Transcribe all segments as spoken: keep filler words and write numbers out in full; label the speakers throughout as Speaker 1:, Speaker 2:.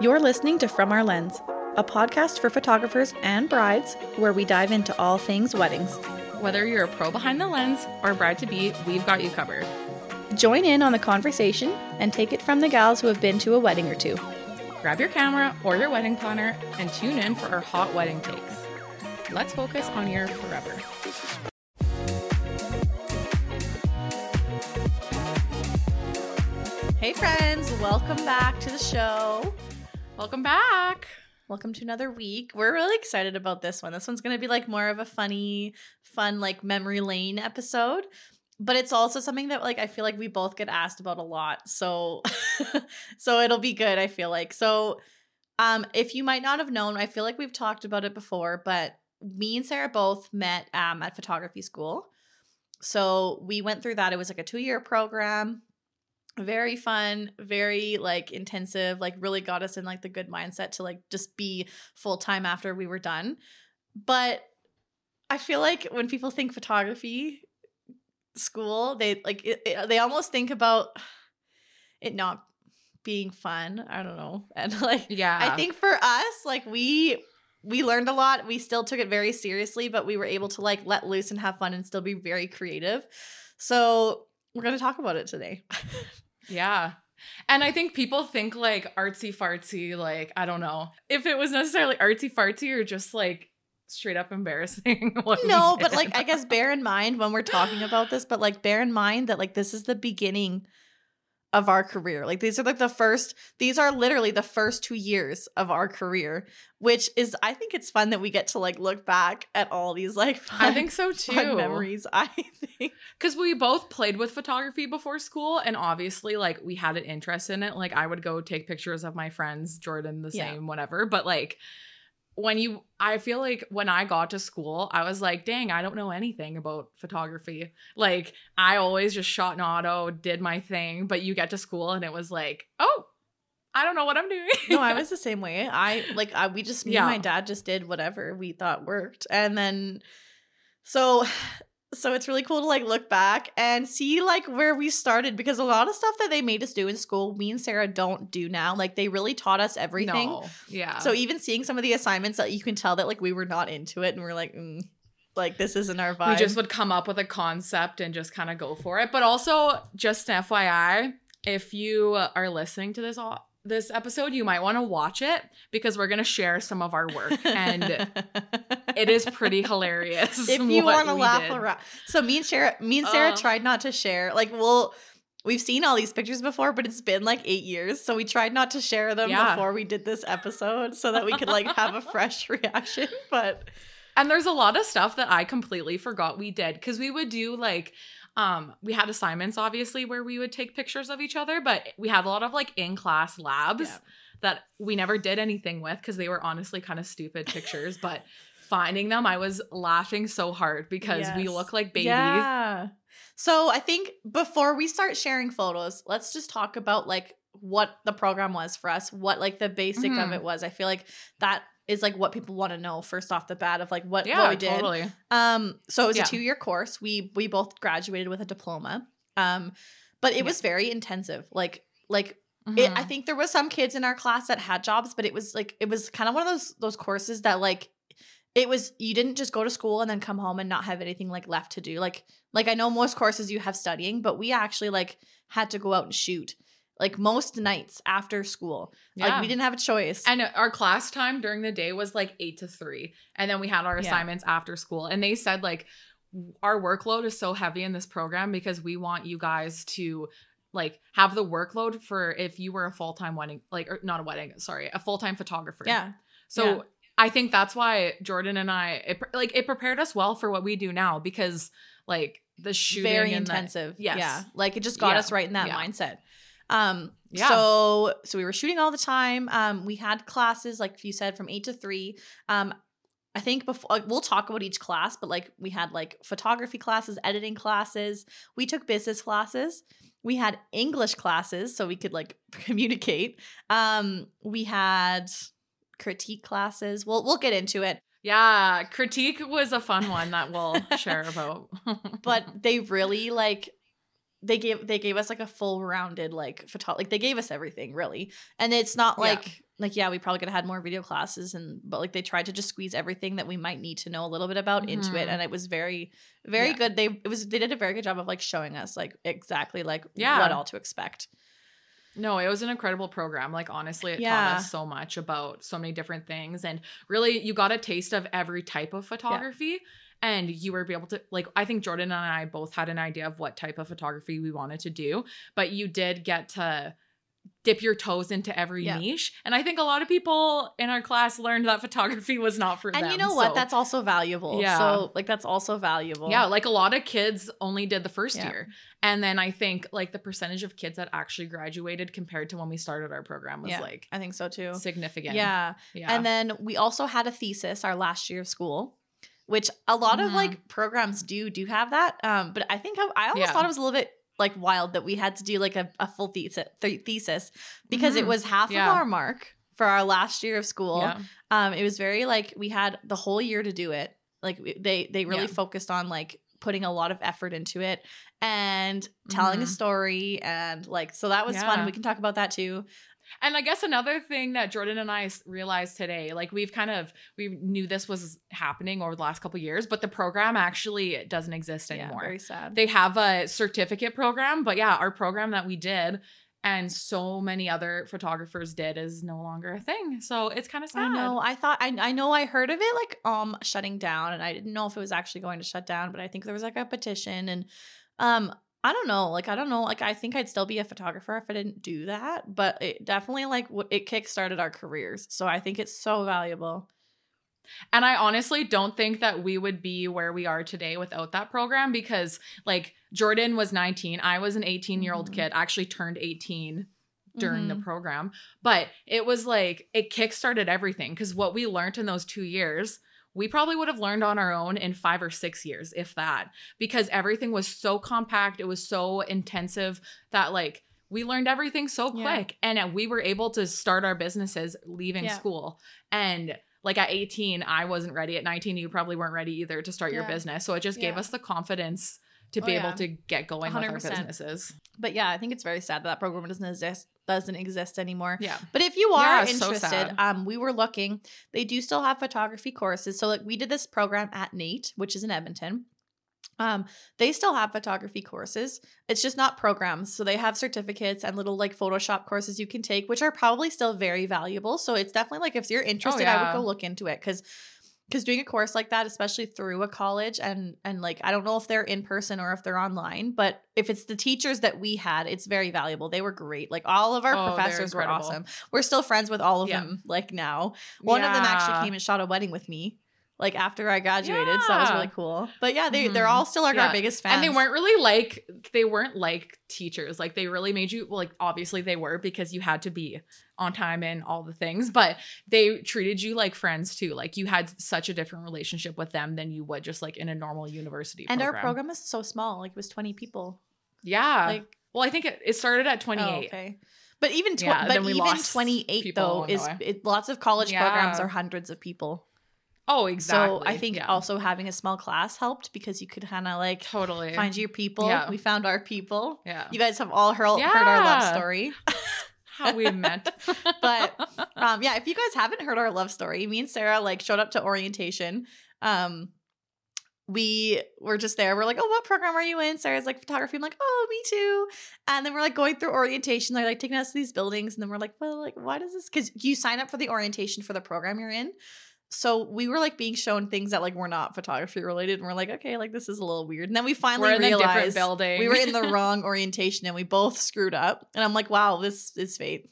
Speaker 1: You're listening to From Our Lens, a podcast for photographers and brides where we dive into all things weddings.
Speaker 2: Whether you're a pro behind the lens or a bride-to-be, we've got you covered.
Speaker 1: Join in on the conversation and take it from the gals who have been to a wedding or two.
Speaker 2: Grab your camera or your wedding planner and tune in for our hot wedding takes. Let's focus on your forever.
Speaker 1: Hey friends, welcome back to the show.
Speaker 2: Welcome back.
Speaker 1: Welcome to another week. We're really excited about this one. This one's going to be like more of a funny, fun, like memory lane episode. But it's also something that like I feel like we both get asked about a lot. So so it'll be good, I feel like. So um if you might not have known, I feel like we've talked about it before, but me and Sarah both met um at photography school. So we went through that. It was like a two-year program. Very fun, very like intensive, like really got us in like the good mindset to like just be full-time after we were done. But I feel like when people think photography school, they like it, it, they almost think about it not being fun. I don't know. And like
Speaker 2: yeah,
Speaker 1: I think for us, like we we learned a lot. We still took it very seriously, but we were able to like let loose and have fun and still be very creative. So we're going to talk about it today.
Speaker 2: Yeah. And I think people think like artsy fartsy, like, I don't know if it was necessarily artsy fartsy or just like straight up embarrassing.
Speaker 1: No, but like, I guess bear in mind when we're talking about this, but like bear in mind that like this is the beginning of our career. Like these are like the first, these are literally the first two years of our career, which is, I think it's fun that we get to like look back at all these like fun,
Speaker 2: I think so too.
Speaker 1: Fun memories. I think
Speaker 2: because we both played with photography before school, and obviously like we had an interest in it. Like I would go take pictures of my friends, Jordan the
Speaker 1: Yeah.
Speaker 2: same, whatever. But like when you, I feel like when I got to school, I was like, dang, I don't know anything about photography. Like I always just shot in auto, did my thing, but you get to school and it was like, oh, I don't know what I'm doing.
Speaker 1: No, I was the same way. I like I, we just me
Speaker 2: Yeah.
Speaker 1: and my dad just did whatever we thought worked, and then so so it's really cool to like look back and see like where we started, because a lot of stuff that they made us do in school, me and Sarah don't do now. Like they really taught us everything.
Speaker 2: No. Yeah.
Speaker 1: So even seeing some of the assignments that you can tell that like we were not into it, and we're like, mm, like this isn't our vibe.
Speaker 2: we just would come up with a concept and just kind of go for it. But also, just an F Y I, if you are listening to this all this episode, you might want to watch it because we're going to share some of our work, and it is pretty hilarious.
Speaker 1: If you
Speaker 2: what
Speaker 1: want to
Speaker 2: we
Speaker 1: laugh
Speaker 2: did.
Speaker 1: around. So me and Sarah, me and Sarah
Speaker 2: Uh.
Speaker 1: tried not to share. Like, we'll we've seen all these pictures before, but it's been like eight years, so we tried not to share them
Speaker 2: Yeah.
Speaker 1: before we did this episode, so that we could like have a fresh reaction. But
Speaker 2: And there's a lot of stuff that I completely forgot we did, because we would do like, um, we had assignments obviously where we would take pictures of each other, but we had a lot of like in-class labs
Speaker 1: Yeah.
Speaker 2: that we never did anything with because they were honestly kind of stupid pictures. But finding them, I was laughing so hard because we
Speaker 1: Yes.
Speaker 2: look like babies.
Speaker 1: Yeah. So I think before we start sharing photos, let's just talk about like what the program was for us, what like the basic of
Speaker 2: Mhm.
Speaker 1: it was. I feel like that is like what people want to know first off the bat of like what,
Speaker 2: Yeah,
Speaker 1: what we did.
Speaker 2: totally.
Speaker 1: Um, so it was
Speaker 2: Yeah.
Speaker 1: a two-year course. We we both graduated with a diploma. Um, but it was very intensive. Like like it, I
Speaker 2: Mhm.
Speaker 1: think there was some kids in our class that had jobs, but it was like it was kind of one of those those courses that like it was, you didn't just go to school and then come home and not have anything like left to do. Like like I know most courses you have studying, but we actually like had to go out and shoot like most nights after school.
Speaker 2: Yeah.
Speaker 1: Like we didn't have a choice.
Speaker 2: And our class time during the day was like eight to three. And then we had our
Speaker 1: Yeah.
Speaker 2: assignments after school. And they said like our workload is so heavy in this program because we want you guys to like have the workload for if you were a full-time wedding, like, or not a wedding, sorry, a full-time photographer.
Speaker 1: yeah.
Speaker 2: So
Speaker 1: Yeah.
Speaker 2: I think that's why Jordan and I, it, like it prepared us well for what we do now, because like the shooting
Speaker 1: Very
Speaker 2: and the-
Speaker 1: intensive.
Speaker 2: yes.
Speaker 1: Yeah. Like it just got
Speaker 2: Yeah.
Speaker 1: us right in that
Speaker 2: Yeah.
Speaker 1: mindset. Um,
Speaker 2: Yeah.
Speaker 1: so, so we were shooting all the time. Um, we had classes, like you said, from eight to three. Um, I think before like, we'll talk about each class, but like we had like photography classes, editing classes. We took business classes. We had English classes so we could like communicate. Um, we had critique classes. We'll we'll get into it.
Speaker 2: Yeah. Critique was a fun one that we'll share about.
Speaker 1: But they really like they gave they gave us like a full rounded like photo like they gave us everything really. And it's not like
Speaker 2: Yeah.
Speaker 1: like yeah, we probably could have had more video classes and but like they tried to just squeeze everything that we might need to know a little bit about into it,
Speaker 2: Mhm.
Speaker 1: and it was very very
Speaker 2: Yeah.
Speaker 1: good. They it was they did a very good job of like showing us like exactly like
Speaker 2: Yeah.
Speaker 1: what all to expect.
Speaker 2: No, it was an incredible program. Like, honestly, it
Speaker 1: Yeah.
Speaker 2: taught us so much about so many different things. And really, you got a taste of every type of photography. And you were able to, like, I think Jordan and I both had an idea of what type of photography we wanted to do. But you did get to dip your toes into every
Speaker 1: Yeah.
Speaker 2: niche. And I think a lot of people in our class learned that photography was not for
Speaker 1: And
Speaker 2: them.
Speaker 1: you know what?
Speaker 2: So,
Speaker 1: That's also valuable.
Speaker 2: Yeah.
Speaker 1: So like that's also valuable.
Speaker 2: yeah, like a lot of kids only did the first
Speaker 1: Yeah.
Speaker 2: year. And then I think like the percentage of kids that actually graduated compared to when we started our program was
Speaker 1: Yeah,
Speaker 2: like
Speaker 1: I think so too.
Speaker 2: significant.
Speaker 1: Yeah.
Speaker 2: Yeah.
Speaker 1: And then we also had a thesis our last year of school, which a lot of
Speaker 2: Mhm.
Speaker 1: like programs do do have that. Um, but I think I, I almost
Speaker 2: Yeah.
Speaker 1: thought it was a little bit like wild that we had to do like a, a full thesis th- thesis because it
Speaker 2: Mhm.
Speaker 1: was half
Speaker 2: Yeah.
Speaker 1: of our mark for our last year of school.
Speaker 2: Yeah.
Speaker 1: Um, it was very like we had the whole year to do it. Like we- they they really
Speaker 2: Yeah.
Speaker 1: focused on like putting a lot of effort into it and telling a
Speaker 2: Mhm.
Speaker 1: story and like so that was fun.
Speaker 2: Yeah.
Speaker 1: We can talk about that too.
Speaker 2: And I guess another thing that Jordan and I s- realized today, like we've kind of, we knew this was happening over the last couple of years, but the program actually doesn't exist
Speaker 1: Yeah,
Speaker 2: anymore.
Speaker 1: very sad.
Speaker 2: They have a certificate program, but yeah, our program that we did and so many other photographers did is no longer a thing. So it's kind of sad.
Speaker 1: I know. I thought I I know I heard of it like um shutting down, and I didn't know if it was actually going to shut down, but I think there was like a petition, and um I don't know. Like I don't know. Like I think I'd still be a photographer if I didn't do that, but it definitely like w- it kickstarted our careers. So I think it's so valuable.
Speaker 2: And I honestly don't think that we would be where we are today without that program because like Jordan was nineteen. I was an eighteen year old
Speaker 1: Mhm.
Speaker 2: kid, actually turned eighteen during the
Speaker 1: Mhm.
Speaker 2: program. But it was like, it kickstarted everything because what we learned in those two years, we probably would have learned on our own in five or six years, if that, because everything was so compact. It was so intensive that like, we learned everything so
Speaker 1: Yeah.
Speaker 2: quick and we were able to start our businesses leaving
Speaker 1: Yeah.
Speaker 2: school. And like at eighteen, I wasn't ready. At nineteen, you probably weren't ready either to start your
Speaker 1: Yeah.
Speaker 2: business. So it just gave
Speaker 1: Yeah.
Speaker 2: us the confidence to
Speaker 1: Oh,
Speaker 2: be
Speaker 1: yeah.
Speaker 2: able to get going with
Speaker 1: one hundred
Speaker 2: our
Speaker 1: percent.
Speaker 2: businesses.
Speaker 1: But yeah, I think it's very sad that that program doesn't exist doesn't exist anymore.
Speaker 2: Yeah.
Speaker 1: But if you are
Speaker 2: Yeah, it's so
Speaker 1: interested,
Speaker 2: sad.
Speaker 1: um, we were looking. They do still have photography courses. So like we did this program at Nate, which is in Edmonton. Um, they still have photography courses. It's just not programs. So they have certificates and little like Photoshop courses you can take, which are probably still very valuable. So it's definitely like if you're interested, I would
Speaker 2: yeah.
Speaker 1: go look into it because because doing a course like that, especially through a college and and like I don't know if they're in person or if they're online, but if it's the teachers that we had, it's very valuable. They were great. Like all of our
Speaker 2: Oh, they're
Speaker 1: professors were
Speaker 2: incredible.
Speaker 1: awesome. We're still friends with all of
Speaker 2: Yeah.
Speaker 1: them like now. One of them actually
Speaker 2: Yeah.
Speaker 1: came and shot a wedding with me like after I graduated, so that was
Speaker 2: Yeah.
Speaker 1: really cool. But yeah, they they're
Speaker 2: Mhm.
Speaker 1: all still like
Speaker 2: Yeah.
Speaker 1: our biggest fans.
Speaker 2: And they weren't really like they weren't like teachers. Like they really made you well, like obviously they were because you had to be on time and all the things, but they treated you like friends too. Like you had such a different relationship with them than you would just like in a normal university
Speaker 1: and
Speaker 2: program.
Speaker 1: our program is so small. Like it was twenty people.
Speaker 2: Yeah.
Speaker 1: Like
Speaker 2: well, I think it, it started at twenty-eight.
Speaker 1: oh, okay. But even tw-
Speaker 2: Yeah,
Speaker 1: but
Speaker 2: then we
Speaker 1: even
Speaker 2: lost
Speaker 1: twenty-eight
Speaker 2: people
Speaker 1: though
Speaker 2: along the
Speaker 1: is
Speaker 2: way.
Speaker 1: it, lots of college
Speaker 2: Yeah.
Speaker 1: programs are hundreds of people.
Speaker 2: Oh, exactly.
Speaker 1: So I think
Speaker 2: yeah.
Speaker 1: also having a small class helped because you could kind of like
Speaker 2: totally
Speaker 1: find your people.
Speaker 2: Yeah.
Speaker 1: We found our people.
Speaker 2: Yeah.
Speaker 1: You guys have all heard, heard our love
Speaker 2: Yeah.
Speaker 1: story.
Speaker 2: How we met.
Speaker 1: But um yeah, if you guys haven't heard our love story, me and Sarah like showed up to orientation. Um we were just there. We're like, oh, what program are you in? Sarah's like photography. I'm like, oh, me too. And then we're like going through orientation. They're like taking us to these buildings. And then we're like, well, like, why does this? Because you sign up for the orientation for the program you're in. So we were like being shown things that like were not photography related. And we're like, okay, like this is a little weird. And then we finally
Speaker 2: We're in a different
Speaker 1: realized
Speaker 2: building.
Speaker 1: we were in the wrong orientation and we both screwed up. And I'm like, wow, this is fate.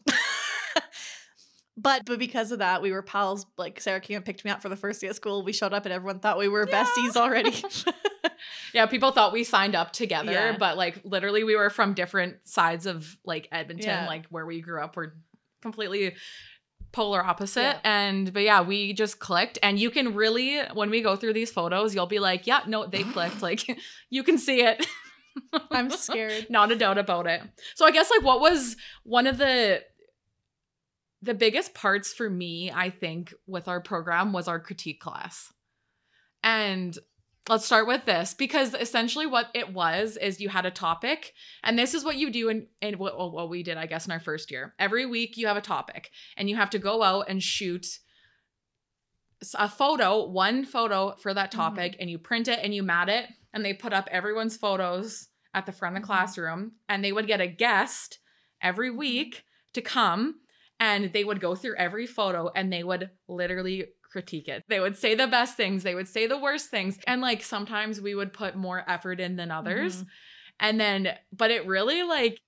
Speaker 1: But but because of that, we were pals. Like Sarah came and picked me up for the first day of school. We showed up and everyone thought we were
Speaker 2: Yeah.
Speaker 1: besties already.
Speaker 2: Yeah, people thought we signed up together,
Speaker 1: Yeah.
Speaker 2: but like literally we were from different sides of like Edmonton,
Speaker 1: Yeah.
Speaker 2: like where we grew up. We're completely polar opposite.
Speaker 1: Yeah.
Speaker 2: And but yeah, we just clicked. And you can really, when we go through these photos, you'll be like, yeah, no, they clicked. Like you can see it.
Speaker 1: I'm scared.
Speaker 2: Not a doubt about it. So I guess like what was one of the the biggest parts for me, I think, with our program was our critique class. And Let's start with this, because essentially what it was is you had a topic, and this is what you do in, in what, what we did, I guess, in our first year. Every week you have a topic, and you have to go out and shoot a photo, one photo for that topic, mm-hmm. and you print it and you mat it, and they put up everyone's photos at the front of the mm-hmm. classroom, and they would get a guest every week to come, and they would go through every photo, and they would literally critique it. They would say the best things, they would say the worst things, and like sometimes we would put more effort in than others. Mm-hmm. And then, but it really like,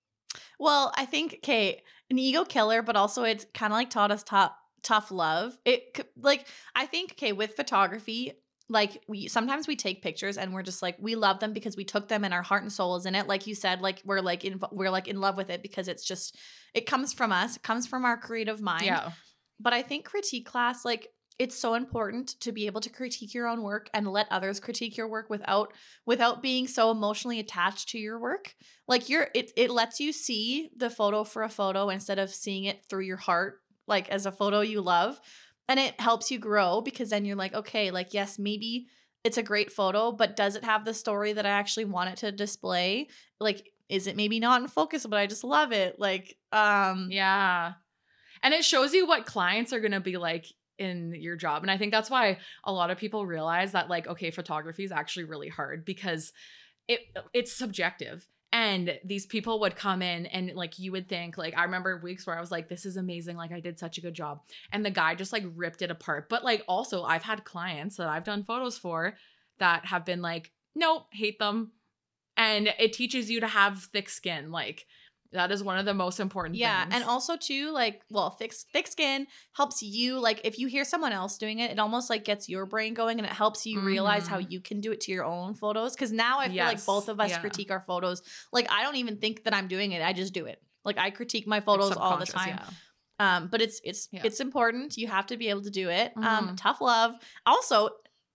Speaker 1: well, I think, okay, an ego killer, but also it's kind of like taught us tough, tough love. It like, I think, okay, with photography, like we sometimes we take pictures and we're just like, we love them because we took them and our heart and soul is in it. Like you said, like we're like in we're like in love with it because it's just, it comes from us, it comes from our creative mind.
Speaker 2: Yeah.
Speaker 1: But I think critique class, like it's so important to be able to critique your own work and let others critique your work without without being so emotionally attached to your work. Like you're it it lets you see the photo for a photo instead of seeing it through your heart, like as a photo you love. And it helps you grow because then you're like, okay, like, yes, maybe it's a great photo, but does it have the story that I actually want it to display? Like, is it maybe not in focus, but I just love it? Like, um,
Speaker 2: yeah. And it shows you what clients are going to be like in your job. And I think that's why a lot of people realize that like, okay, photography is actually really hard because it it's subjective. And these people would come in and like, you would think like, I remember weeks where I was like, this is amazing. Like I did such a good job. And the guy just like ripped it apart. But like, also I've had clients that I've done photos for that have been like, nope, hate them. And it teaches you to have thick skin. Like that is one of the most important
Speaker 1: yeah,
Speaker 2: things.
Speaker 1: And also too, like, well, thick, thick skin helps you, like, if you hear someone else doing it, it almost, like, gets your brain going and it helps you mm-hmm. realize how you can do it to your own photos. Because now I feel yes. like both of us yeah. critique our photos. Like, I don't even think that I'm doing it. I just do it. Like, I critique my photos all the time. Yeah. Um, but it's it's yeah. it's important. You have to be able to do it. Mm-hmm. Um, tough love. Also,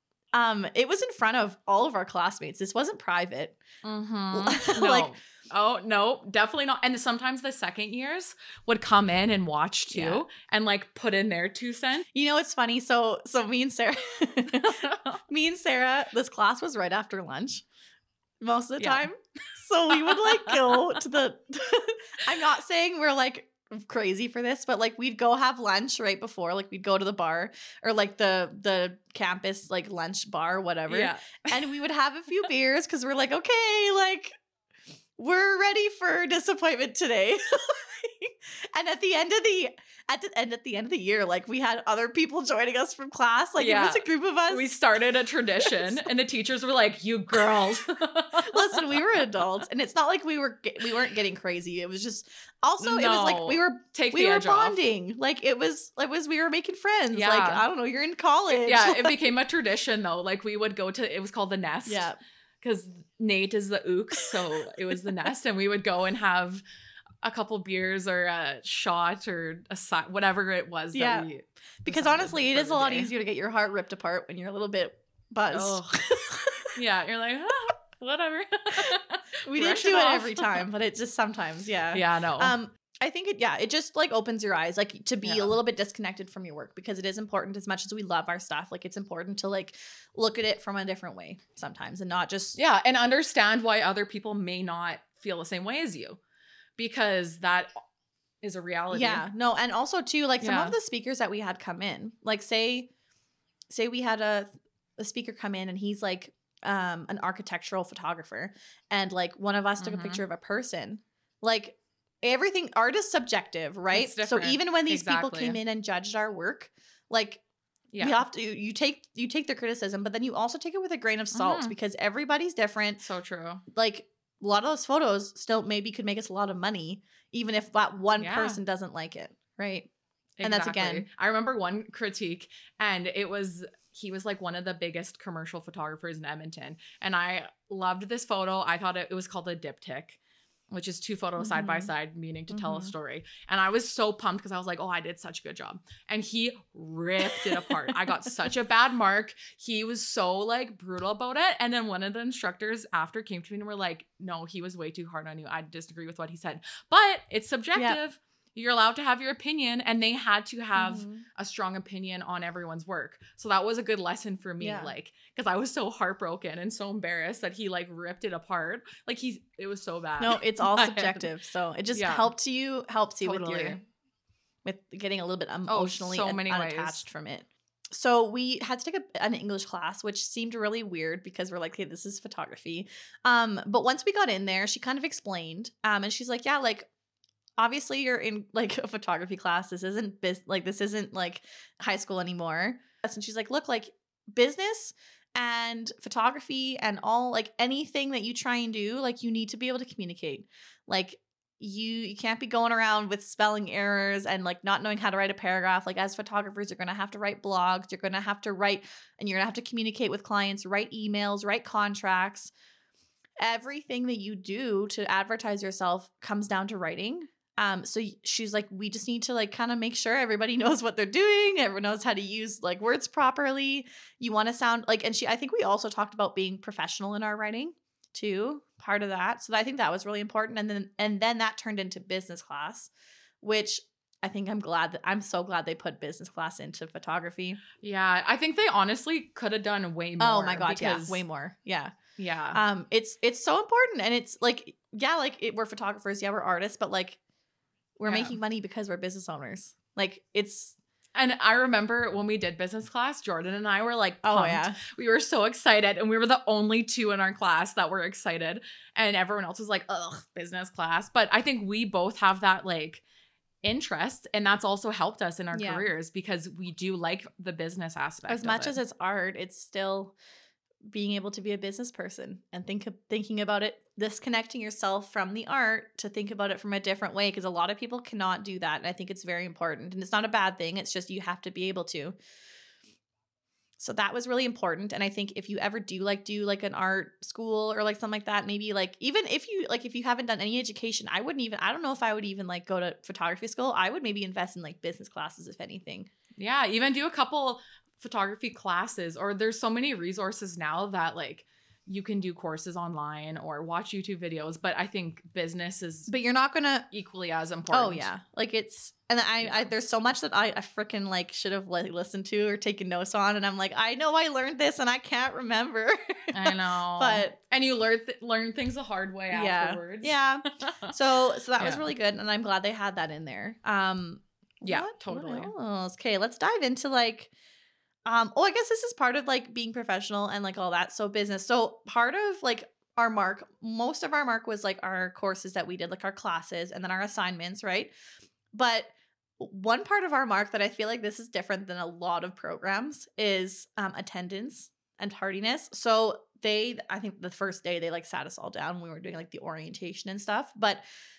Speaker 1: um, it was in front of all of our classmates. This wasn't private.
Speaker 2: Mm-hmm. No. Like, oh, no, definitely not. And sometimes the second years would come in and watch too yeah. and like put in their two cents.
Speaker 1: You know, it's funny. So, so me and Sarah, me and Sarah, this class was right after lunch most of the yeah. time. So we would like go to the, I'm not saying we're like crazy for this, but like we'd go have lunch right before, like we'd go to the bar or like the the campus like lunch bar, whatever. Yeah. And we would have a few beers because we're like, okay, like we're ready for disappointment today. And at the end of the at the end at the end of the year, like we had other people joining us from class. Like yeah. it was a group of us.
Speaker 2: We started a tradition, and the teachers were like, "You girls."
Speaker 1: Listen, we were adults, and it's not like we were we weren't getting crazy. It was just also no. it was like we were
Speaker 2: Take
Speaker 1: we
Speaker 2: the
Speaker 1: were
Speaker 2: edge
Speaker 1: bonding.
Speaker 2: Off.
Speaker 1: Like it was it was we were making friends.
Speaker 2: Yeah.
Speaker 1: Like I don't know, you're in college.
Speaker 2: Yeah, it became a tradition though. Like we would go to it was called the Nest.
Speaker 1: Yeah.
Speaker 2: Because Nate is the ooks, so it was the Nest, and we would go and have a couple beers or a shot or a side, whatever it was.
Speaker 1: Yeah,
Speaker 2: that we
Speaker 1: because honestly, it is a lot day. easier to get your heart ripped apart when you're a little bit buzzed. Oh.
Speaker 2: Yeah, you're like, ah, whatever.
Speaker 1: We didn't do it, it every time, but it just sometimes, yeah.
Speaker 2: Yeah, no.
Speaker 1: Um, I think it, yeah, it just like opens your eyes, like to be yeah. a little bit disconnected from your work because it is important as much as we love our stuff. Like it's important to like look at it from a different way sometimes and not just.
Speaker 2: Yeah. And understand why other people may not feel the same way as you because that is a reality.
Speaker 1: Yeah. No. And also too, like some
Speaker 2: yeah.
Speaker 1: of the speakers that we had come in, like say, say we had a, a speaker come in and he's like um, an architectural photographer and like one of us took mm-hmm. a picture of a person, like, everything art is subjective, right? So even when these exactly. people came in and judged our work, like yeah. you have to you take you take their criticism, but then you also take it with a grain of salt mm-hmm. because everybody's different.
Speaker 2: So true.
Speaker 1: Like a lot of those photos still maybe could make us a lot of money, even if that one
Speaker 2: yeah.
Speaker 1: person doesn't like it, right?
Speaker 2: Exactly.
Speaker 1: And that's again.
Speaker 2: I remember one critique, and it was he was like one of the biggest commercial photographers in Edmonton, and I loved this photo. I thought it, it was called a diptych, which is two photos mm-hmm. side by side, meaning to mm-hmm. tell a story. And I was so pumped because I was like, oh, I did such a good job. And he ripped it apart. I got such a bad mark. He was so like brutal about it. And then one of the instructors after came to me and were like, no, he was way too hard on you. I disagree with what he said. But it's subjective.
Speaker 1: Yeah.
Speaker 2: you're allowed to have your opinion, and they had to have
Speaker 1: Mhm.
Speaker 2: a strong opinion on everyone's work. So that was a good lesson for me,
Speaker 1: Yeah.
Speaker 2: like, because I was so heartbroken and so embarrassed that he like ripped it apart. Like he, it was so bad.
Speaker 1: No, it's all
Speaker 2: But-
Speaker 1: subjective. So it just
Speaker 2: Yeah.
Speaker 1: helps you helps you with
Speaker 2: Totally.
Speaker 1: your with getting a little bit
Speaker 2: Oh,
Speaker 1: emotionally
Speaker 2: so
Speaker 1: un-
Speaker 2: many
Speaker 1: unattached
Speaker 2: ways.
Speaker 1: from it. So we had to take a, an English class, which seemed really weird because we're like, okay, this is photography. Um, but once we got in there, she kind of explained, um, and she's like, yeah, like obviously you're in like a photography class. This isn't biz- like this isn't like high school anymore. And she's like, look, like business and photography and all like anything that you try and do, like you need to be able to communicate. Like you you can't be going around with spelling errors and like not knowing how to write a paragraph. Like as photographers, you're gonna have to write blogs, you're gonna have to write and you're gonna have to communicate with clients, write emails, write contracts. Everything that you do to advertise yourself comes down to writing. Um, so y- she's like, we just need to like kind of make sure everybody knows what they're doing. Everyone knows how to use like words properly. You want to sound like, and she, I think we also talked about being professional in our writing too, part of that. So I think that was really important. And then, and then that turned into business class, which I think I'm glad that I'm so glad they put business class into photography.
Speaker 2: Yeah, I think they honestly could have done way more.
Speaker 1: Oh my God.
Speaker 2: because,
Speaker 1: Yeah. Way more. Yeah.
Speaker 2: Yeah.
Speaker 1: Um, it's, it's so important. And it's like, yeah, like it, we're photographers. Yeah. We're artists, but like, we're
Speaker 2: Yeah.
Speaker 1: making money because we're business owners. Like it's
Speaker 2: And I remember when we did business class, Jordan and I were like,
Speaker 1: oh
Speaker 2: pumped.
Speaker 1: yeah.
Speaker 2: We were so excited, and we were the only two in our class that were excited, and everyone else was like, ugh, business class. But I think we both have that like interest, and that's also helped us in our
Speaker 1: Yeah.
Speaker 2: careers because we do like the business aspect.
Speaker 1: As
Speaker 2: of
Speaker 1: much
Speaker 2: it.
Speaker 1: as it's art, it's still being able to be a business person and think of thinking about it, disconnecting yourself from the art to think about it from a different way, because a lot of people cannot do that. And I think it's very important. And it's not a bad thing. It's just you have to be able to. So that was really important. And I think if you ever do like do like an art school or like something like that, maybe like even if you like if you haven't done any education, I wouldn't even I don't know if I would even like go to photography school. I would maybe invest in like business classes, if anything.
Speaker 2: Yeah, even do a couple photography classes, or there's so many resources now that like you can do courses online or watch YouTube videos, but I think business is
Speaker 1: But you're not gonna
Speaker 2: equally as important.
Speaker 1: Oh yeah, like it's and I,
Speaker 2: Yeah.
Speaker 1: I there's so much that I, I freaking like should have like listened to or taken notes on, and I'm like I know I learned this and I can't remember.
Speaker 2: I know.
Speaker 1: But
Speaker 2: and you learn th- learn things the hard way
Speaker 1: yeah,
Speaker 2: afterwards.
Speaker 1: yeah. So so that was
Speaker 2: Yeah.
Speaker 1: really good, and I'm glad they had that in there. Um,
Speaker 2: Yeah,
Speaker 1: what-
Speaker 2: totally.
Speaker 1: What else? Okay, let's dive into like. Um, oh, I guess this is part of like being professional and like all that. So business. So part of like our mark, most of our mark was like our courses that we did, like our classes and then our assignments, right? But one part of our mark that I feel like this is different than a lot of programs is um, attendance and tardiness. So they, I think the first day they like sat us all down. We were doing like the orientation and stuff, but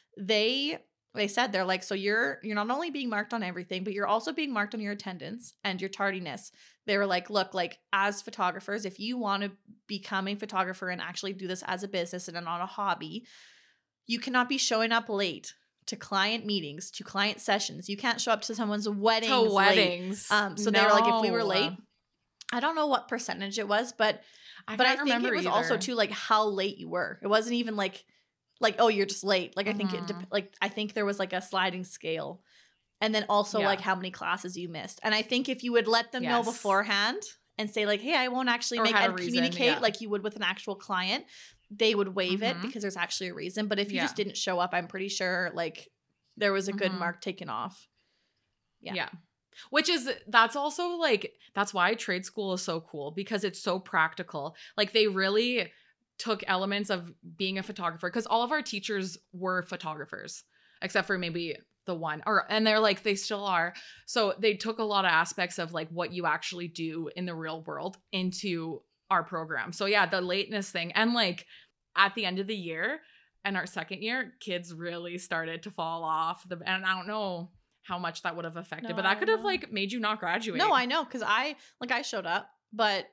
Speaker 1: they they said they're like, so you're you're not only being marked on everything, but you're also being marked on your attendance and your tardiness. They were like, look, like as photographers, if you want to become a photographer and actually do this as a business and not a hobby, you cannot be showing up late to client meetings, to client sessions. You can't show up to someone's weddings.
Speaker 2: To
Speaker 1: late.
Speaker 2: weddings.
Speaker 1: Um, so they were like, if we were
Speaker 2: No.
Speaker 1: late, I don't know what percentage it was, but
Speaker 2: I
Speaker 1: but I
Speaker 2: can't
Speaker 1: think it
Speaker 2: remember
Speaker 1: was also
Speaker 2: either.
Speaker 1: too like how late you were. It wasn't even like like oh you're just late. Like I think it
Speaker 2: Mhm.
Speaker 1: dep- like I think there was like a sliding scale, and then also
Speaker 2: Yeah.
Speaker 1: like how many classes you missed. And I think if you would let them know
Speaker 2: Yes.
Speaker 1: beforehand and say like, hey, I won't actually
Speaker 2: Or
Speaker 1: make
Speaker 2: had a
Speaker 1: and
Speaker 2: reason,
Speaker 1: communicate
Speaker 2: yeah.
Speaker 1: like you would with an actual client, they would waive it
Speaker 2: Mhm.
Speaker 1: because there's actually a reason. But if you
Speaker 2: Yeah.
Speaker 1: just didn't show up, I'm pretty sure like there was a good
Speaker 2: Mhm.
Speaker 1: mark taken off. Yeah.
Speaker 2: Yeah. Which is, that's also like, that's why trade school is so cool, because it's so practical. Like they really took elements of being a photographer, because all of our teachers were photographers, except for maybe the one, or, and they're like, they still are. So they took a lot of aspects of like what you actually do in the real world into our program. So yeah, the lateness thing. And like at the end of the year and our second year, kids really started to fall off the, and I don't know how much that would have affected,
Speaker 1: No,
Speaker 2: but
Speaker 1: I
Speaker 2: that could
Speaker 1: don't
Speaker 2: have
Speaker 1: know.
Speaker 2: like made you not graduate.
Speaker 1: No, I know because I like I showed up, but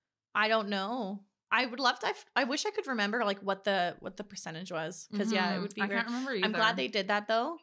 Speaker 1: I don't know. I would love to. I, f- I wish I could remember like what the what the percentage was because yeah, it
Speaker 2: Mhm.
Speaker 1: would be.
Speaker 2: I
Speaker 1: Very,
Speaker 2: can't remember either.
Speaker 1: I'm glad they did that though.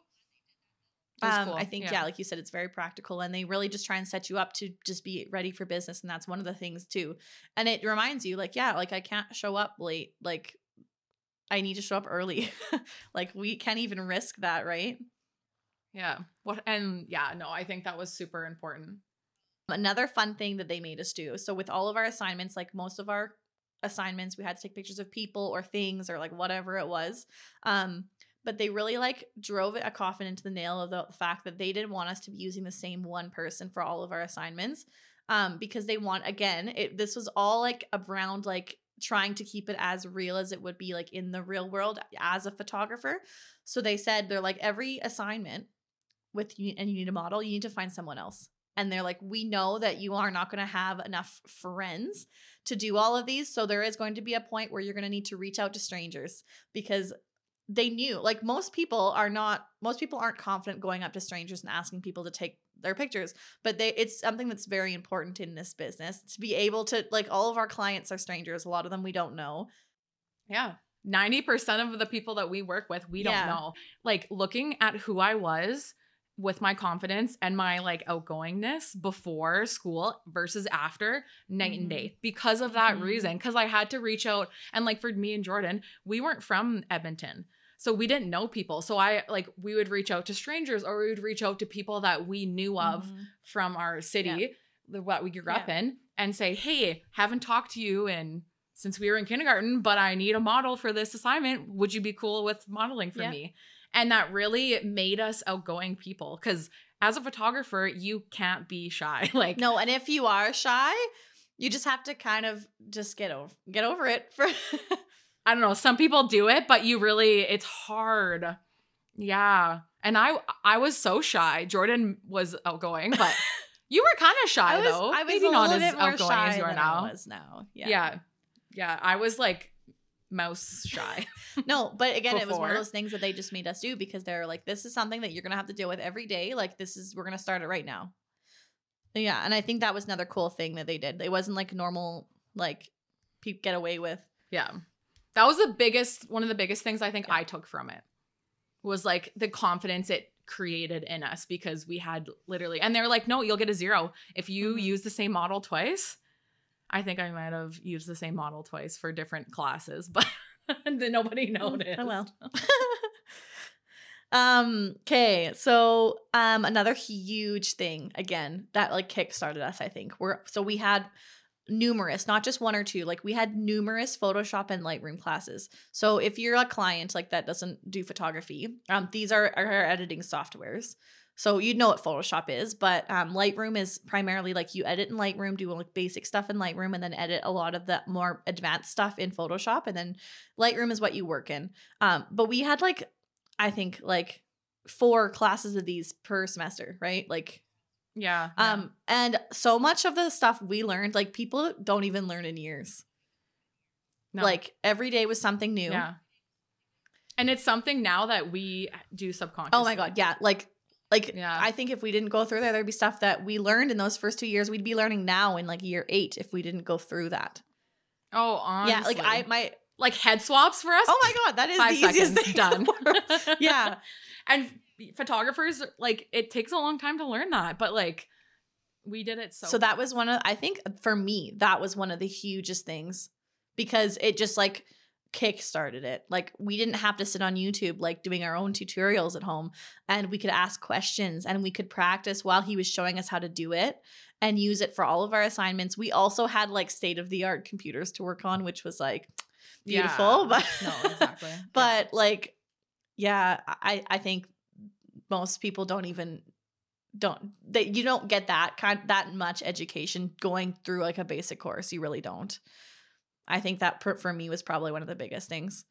Speaker 2: It was
Speaker 1: Um,
Speaker 2: cool.
Speaker 1: I think yeah. like you said, it's very practical, and they really just try and set you up to just be ready for business, and that's one of the things too. And it reminds you, like, yeah, like I can't show up late. Like, I need to show up early. Like we can't even risk that, right?
Speaker 2: Yeah. What and yeah, no, I think that was super important.
Speaker 1: Another fun thing that they made us do. So with all of our assignments, like most of our assignments, we had to take pictures of people or things or like whatever it was. Um, but they really like drove it a coffin into the nail of the fact that they didn't want us to be using the same one person for all of our assignments. Um, because they want, again, it, this was all like around like trying to keep it as real as it would be like in the real world as a photographer. So they said they're like every assignment with you and you need a model, you need to find someone else. And they're like, we know that you are not going to have enough friends to do all of these. So there is going to be a point where you're going to need to reach out to strangers, because they knew, like most people are not, most people aren't confident going up to strangers and asking people to take their pictures, but they, it's something that's very important in this business to be able to, like, all of our clients are strangers. A lot of them we don't know.
Speaker 2: Yeah. ninety percent of the people that we work with, we don't
Speaker 1: Yeah.
Speaker 2: know. Like looking at who I was with my confidence and my like outgoingness before school versus after, night
Speaker 1: Mhm.
Speaker 2: and day, because of that
Speaker 1: Mhm.
Speaker 2: reason. Because I had to reach out, and like for me and Jordan, we weren't from Edmonton, so we didn't know people. So I like we would reach out to strangers, or we would reach out to people that we knew of
Speaker 1: Mhm.
Speaker 2: from our city, the what we grew up
Speaker 1: Yeah.
Speaker 2: in, and say, hey, haven't talked to you in since we were in kindergarten, but I need a model for this assignment. Would you be cool with modeling for
Speaker 1: Yeah.
Speaker 2: me? And that really made us outgoing people, because as a photographer, you can't be shy. Like,
Speaker 1: No, and if you are shy, you just have to kind of just get over get over it. For
Speaker 2: I don't know, some people do it, but you really, it's hard. Yeah. And I I was so shy. Jordan was outgoing, but you were kind of shy
Speaker 1: I was,
Speaker 2: though.
Speaker 1: I was
Speaker 2: Maybe
Speaker 1: a
Speaker 2: not
Speaker 1: little
Speaker 2: as
Speaker 1: bit more
Speaker 2: outgoing
Speaker 1: shy
Speaker 2: as you are
Speaker 1: than
Speaker 2: now.
Speaker 1: I was now. Yeah.
Speaker 2: Yeah. Yeah. I was like mouse shy.
Speaker 1: No, but again, it was one of
Speaker 2: Before.
Speaker 1: those things that they just made us do, because they're like, this is something that you're gonna have to deal with every day. Like, this is, we're gonna start it right now. Yeah, and I think that was another cool thing that they did. It wasn't like normal, like people get away with.
Speaker 2: Yeah. That was the biggest, one of the biggest things I think
Speaker 1: Yeah.
Speaker 2: I took from it was like the confidence it created in us, because we had literally, and they're like, no, you'll get a zero if you
Speaker 1: Mhm.
Speaker 2: use the same model twice. I think I might have used the same model twice for different classes, but then nobody noticed.
Speaker 1: Oh well. um. Okay. So, um, another huge thing again that like kickstarted us. I think we're so we had numerous, not just one or two. Like we had numerous Photoshop and Lightroom classes. So if you're a client like that doesn't do photography, um, these are are our editing softwares. So you know what Photoshop is, but um, Lightroom is primarily like you edit in Lightroom, do like basic stuff in Lightroom, and then edit a lot of the more advanced stuff in Photoshop. And then Lightroom is what you work in. Um, but we had like, I think like four classes of these per semester, right? Like,
Speaker 2: Yeah. yeah.
Speaker 1: um, and so much of the stuff we learned, like people don't even learn in years.
Speaker 2: No.
Speaker 1: Like every day was something new.
Speaker 2: yeah. And it's something now that we do subconsciously.
Speaker 1: Oh my God. Yeah. Like, Like,
Speaker 2: Yeah.
Speaker 1: I think if we didn't go through there, there'd be stuff that we learned in those first two years we'd be learning now in like year eight if we didn't go through that.
Speaker 2: Oh, honestly.
Speaker 1: Yeah, like I my
Speaker 2: like head swaps for us.
Speaker 1: oh my God, that is
Speaker 2: Five
Speaker 1: the easiest
Speaker 2: seconds,
Speaker 1: thing
Speaker 2: done.
Speaker 1: in the world. Yeah.
Speaker 2: And photographers, like it takes a long time to learn that, but like we did it so
Speaker 1: So that was one of, I think for me, that was one of the hugest things, because it just like kick-started it. Like we didn't have to sit on YouTube like doing our own tutorials at home, and we could ask questions and we could practice while he was showing us how to do it and use it for all of our assignments. We also had like state-of-the-art computers to work on, which was like beautiful.
Speaker 2: Yeah.
Speaker 1: But
Speaker 2: No, exactly.
Speaker 1: but like, yeah, I I think most people don't even don't they you don't get that kind that much education going through like a basic course. You really don't. I think that per, for me was probably one of the biggest things.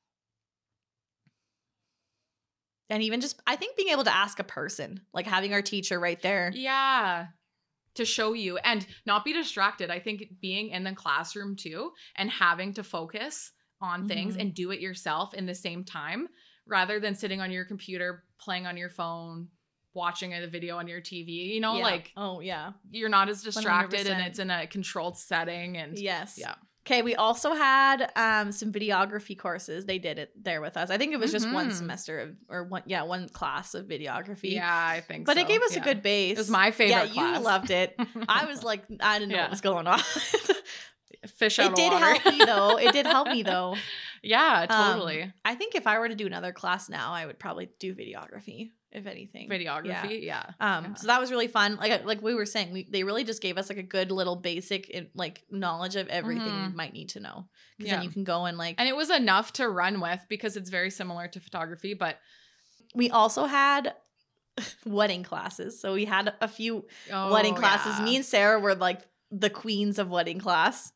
Speaker 1: And even just, I think being able to ask a person, like having our teacher right there.
Speaker 2: Yeah. To show you and not be distracted. I think being in the classroom too and having to focus on things
Speaker 1: Mhm.
Speaker 2: and do it yourself in the same time, rather than sitting on your computer, playing on your phone, watching a video on your T V, you know,
Speaker 1: Yeah.
Speaker 2: like
Speaker 1: Oh, yeah.
Speaker 2: you're not as distracted and
Speaker 1: one hundred percent.
Speaker 2: it's in a controlled setting. And
Speaker 1: Yes.
Speaker 2: yeah.
Speaker 1: Okay, we also had um some videography courses. They did it there with us. I think it was just one
Speaker 2: Mhm.
Speaker 1: semester of, or one, yeah, one class of videography.
Speaker 2: Yeah, I think
Speaker 1: But
Speaker 2: so.
Speaker 1: it gave us
Speaker 2: Yeah.
Speaker 1: a good base.
Speaker 2: It was my favorite
Speaker 1: Yeah,
Speaker 2: class.
Speaker 1: you loved it. I was like, I didn't know
Speaker 2: Yeah.
Speaker 1: what was going on.
Speaker 2: Fish out
Speaker 1: It
Speaker 2: of
Speaker 1: did
Speaker 2: water.
Speaker 1: help me though. It did help me though.
Speaker 2: Yeah,
Speaker 1: Um,
Speaker 2: totally.
Speaker 1: I think if I were to do another class now, I would probably do videography, if anything.
Speaker 2: Videography, yeah.
Speaker 1: Um,
Speaker 2: yeah.
Speaker 1: So that was really fun. Like like we were saying, we they really just gave us like a good little basic in, like knowledge of everything
Speaker 2: Mhm.
Speaker 1: you might need to know. Because
Speaker 2: Yeah.
Speaker 1: then you can go and like.
Speaker 2: And it was enough to run with because it's very similar to photography, but
Speaker 1: We also had wedding classes. So we had a few
Speaker 2: oh,
Speaker 1: wedding classes.
Speaker 2: yeah.
Speaker 1: Me and Sarah were like the queens of wedding class.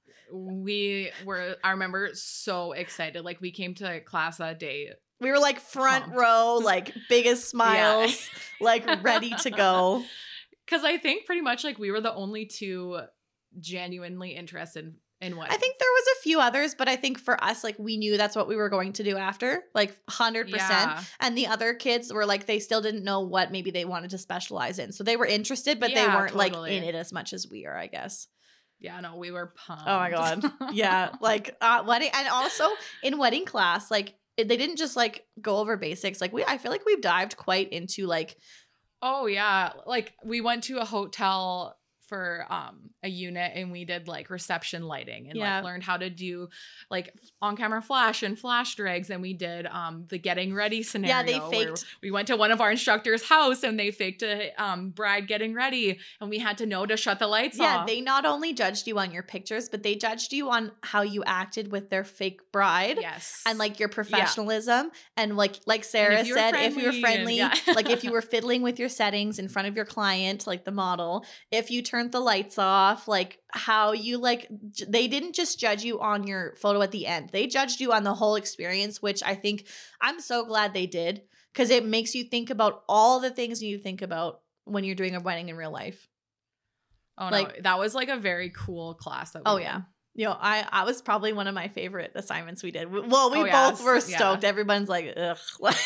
Speaker 2: We were, I remember, so excited. Like, we came to class that day.
Speaker 1: We were like front
Speaker 2: Pumped.
Speaker 1: row, like biggest smiles, like ready to go.
Speaker 2: Because I think pretty much like we were the only two genuinely interested in weddings.
Speaker 1: I think there was a few others, but I think for us, like we knew that's what we were going to do after, like one hundred percent.
Speaker 2: Yeah.
Speaker 1: And the other kids were like, they still didn't know what maybe they wanted to specialize in. So they were interested, but they
Speaker 2: Yeah,
Speaker 1: weren't
Speaker 2: totally.
Speaker 1: like in it as much as we are, I guess.
Speaker 2: Yeah, no, we were pumped.
Speaker 1: Oh my God. Yeah. Like uh, wedding. And also in wedding class, like it- they didn't just like go over basics. Like we, I feel like we've dived quite into like,
Speaker 2: Oh yeah, like we went to a hotel for um a unit and we did like reception lighting and
Speaker 1: Yeah.
Speaker 2: like learned how to do like on camera flash and flash drags, and we did um the getting ready scenario.
Speaker 1: Yeah, they
Speaker 2: where
Speaker 1: faked-
Speaker 2: we went to one of our instructor's house and they faked a um bride getting ready and we had to know to shut the lights
Speaker 1: yeah,
Speaker 2: off.
Speaker 1: they not only judged you on your pictures, but they judged you on how you acted with their fake bride.
Speaker 2: Yes.
Speaker 1: And like your professionalism and like like Sarah
Speaker 2: if you were
Speaker 1: said, if you were
Speaker 2: friendly and-
Speaker 1: friendly,
Speaker 2: yeah.
Speaker 1: like if you were fiddling with your settings in front of your client, like the model, if you turned the lights off, like how you like j- they didn't just judge you on your photo at the end. They judged you on the whole experience, which I think I'm so glad they did, because it makes you think about all the things you need to think about when you're doing a wedding in real life.
Speaker 2: oh no,
Speaker 1: like-
Speaker 2: that was like a very cool class that we
Speaker 1: Oh
Speaker 2: did.
Speaker 1: yeah. You know, I, I was probably one of my favorite assignments we did. Well, we
Speaker 2: Oh, yes.
Speaker 1: both were
Speaker 2: Yeah.
Speaker 1: stoked. Everyone's like, ugh.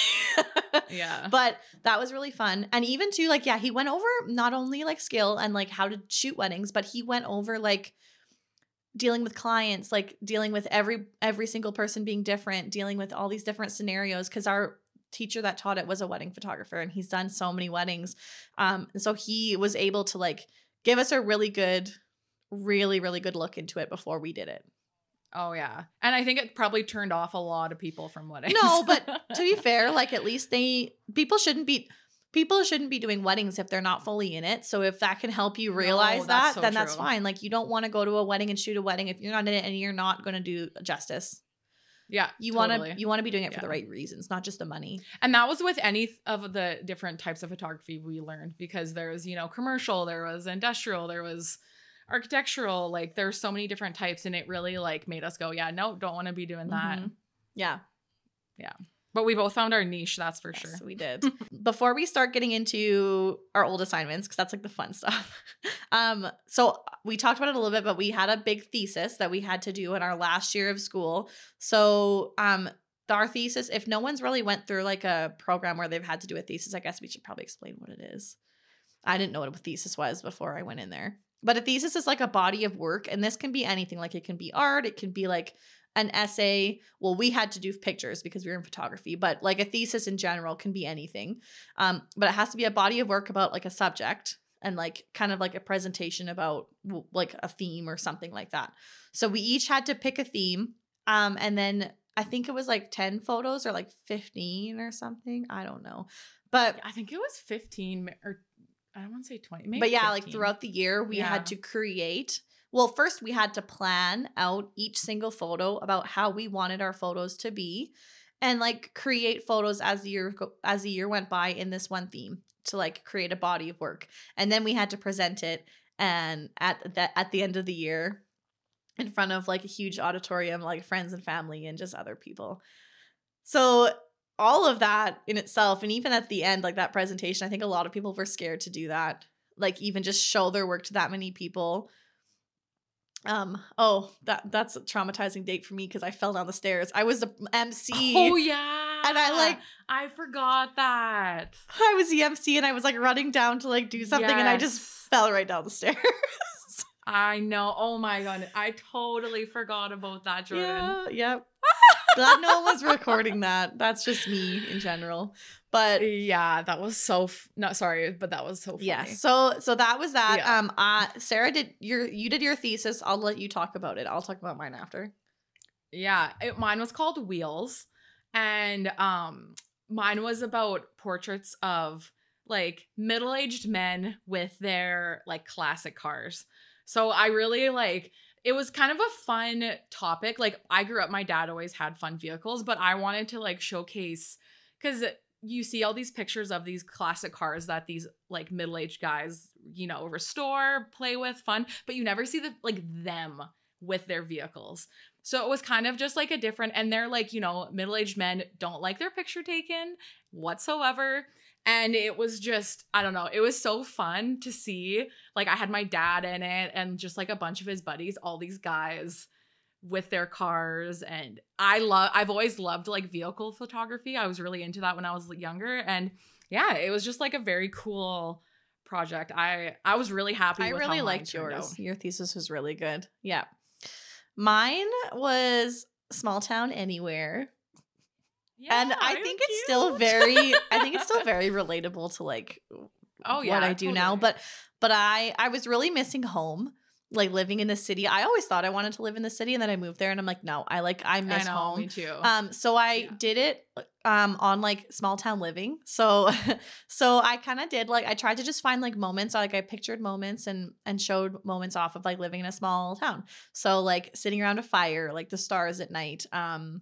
Speaker 2: Yeah.
Speaker 1: But that was really fun. And even too, like, yeah, he went over not only like skill and like how to shoot weddings, but he went over like dealing with clients, like dealing with every every single person being different, dealing with all these different scenarios. Because our teacher that taught it was a wedding photographer and he's done so many weddings. Um, and so he was able to like give us a really good, really, really good look into it before we did it.
Speaker 2: Oh yeah. And I think it probably turned off a lot of people from weddings.
Speaker 1: No, but to be fair, like at least they people shouldn't be people shouldn't be doing weddings if they're not fully in it. So if that can help you realize
Speaker 2: No,
Speaker 1: that,
Speaker 2: that's so
Speaker 1: then that's
Speaker 2: true.
Speaker 1: fine. Like you don't want to go to a wedding and shoot a wedding if you're not in it and you're not going to do justice.
Speaker 2: Yeah.
Speaker 1: You
Speaker 2: totally.
Speaker 1: want to you want to be doing it for
Speaker 2: Yeah.
Speaker 1: the right reasons, not just the money.
Speaker 2: And that was with any of the different types of photography we learned, because there was, you know, commercial, there was industrial, there was architectural, like there's so many different types, and it really like made us go, yeah, no, don't want to be doing that.
Speaker 1: Mhm. Yeah.
Speaker 2: But we both found our niche, that's for
Speaker 1: Yes,
Speaker 2: sure.
Speaker 1: we did. Before we start getting into our old assignments, because that's like the fun stuff. Um, so we talked about it a little bit, but we had a big thesis that we had to do in our last year of school. So um, our thesis, if no one's really went through like a program where they've had to do a thesis, I guess we should probably explain what it is. I didn't know what a thesis was before I went in there. But a thesis is like a body of work, and this can be anything. Like it can be art, it can be like an essay. Well, we had to do pictures because we were in photography, but like a thesis in general can be anything. Um, but it has to be a body of work about like a subject and like kind of like a presentation about w- like a theme or something like that. So we each had to pick a theme, um, and then I think it was like ten photos or like fifteen or something. I don't know, but
Speaker 2: I think it was fifteen or I don't want to say twenty, maybe
Speaker 1: but yeah, like
Speaker 2: fifteen.
Speaker 1: throughout the year, we
Speaker 2: Yeah.
Speaker 1: had to create. Well, first we had to plan out each single photo about how we wanted our photos to be, and like create photos as the year go- as the year went by in this one theme to like create a body of work. And then we had to present it, and at that at the end of the year, in front of like a huge auditorium, like friends and family and just other people. So all of that in itself, and even at the end, like that presentation, I think a lot of people were scared to do that. Like even just show their work to that many people. Um, oh, that that's a traumatizing date for me because I fell down the stairs. I was the M C.
Speaker 2: Oh yeah.
Speaker 1: And I, like-
Speaker 2: I forgot that.
Speaker 1: I was the M C and I was like running down to like do something and I just
Speaker 2: Yes.
Speaker 1: fell right down the stairs.
Speaker 2: I know. Oh my god. I totally forgot about that, Jordan.
Speaker 1: Yeah, yep. Glad no one was recording that. That's just me in general. But
Speaker 2: Yeah, that was so f- no sorry, but that was so funny.
Speaker 1: yeah, so so that was that.
Speaker 2: Yeah.
Speaker 1: Um, uh, Sarah did your you did your thesis. I'll let you talk about it. I'll talk about mine after.
Speaker 2: Yeah, it, mine was called Wheels, and um, mine was about portraits of like middle-aged men with their like classic cars. So I really like it was kind of a fun topic. Like I grew up, my dad always had fun vehicles, but I wanted to like showcase because you see all these pictures of these classic cars that these like middle-aged guys, you know, restore, play with, fun, but you never see the like them with their vehicles. So it was kind of just like a different, and they're like, you know, middle-aged men don't like their picture taken whatsoever. And it was just, I don't know, it was so fun to see. Like I had my dad in it and just like a bunch of his buddies, all these guys with their cars. And I love, I've always loved like vehicle photography. I was really into that when I was younger. And yeah, it was just like a very cool project. I, I was really happy
Speaker 1: I
Speaker 2: with
Speaker 1: really
Speaker 2: how
Speaker 1: liked
Speaker 2: mine turned
Speaker 1: yours.
Speaker 2: out.
Speaker 1: Your thesis was really good. Yeah. Mine was Small Town Anywhere.
Speaker 2: Yeah,
Speaker 1: and I
Speaker 2: you're
Speaker 1: think it's
Speaker 2: cute.
Speaker 1: still very I think it's still very relatable to like
Speaker 2: oh yeah,
Speaker 1: what I do
Speaker 2: totally.
Speaker 1: now. But but I I was really missing home, like living in the city. I always thought I wanted to live in the city, and then I moved there and I'm like, no, I like I miss
Speaker 2: I know,
Speaker 1: home.
Speaker 2: me too.
Speaker 1: Um so I
Speaker 2: Yeah.
Speaker 1: did it um on like small town living. So so I kind of did like I tried to just find like moments, like I pictured moments and and showed moments off of like living in a small town. So like sitting around a fire, like the stars at night, um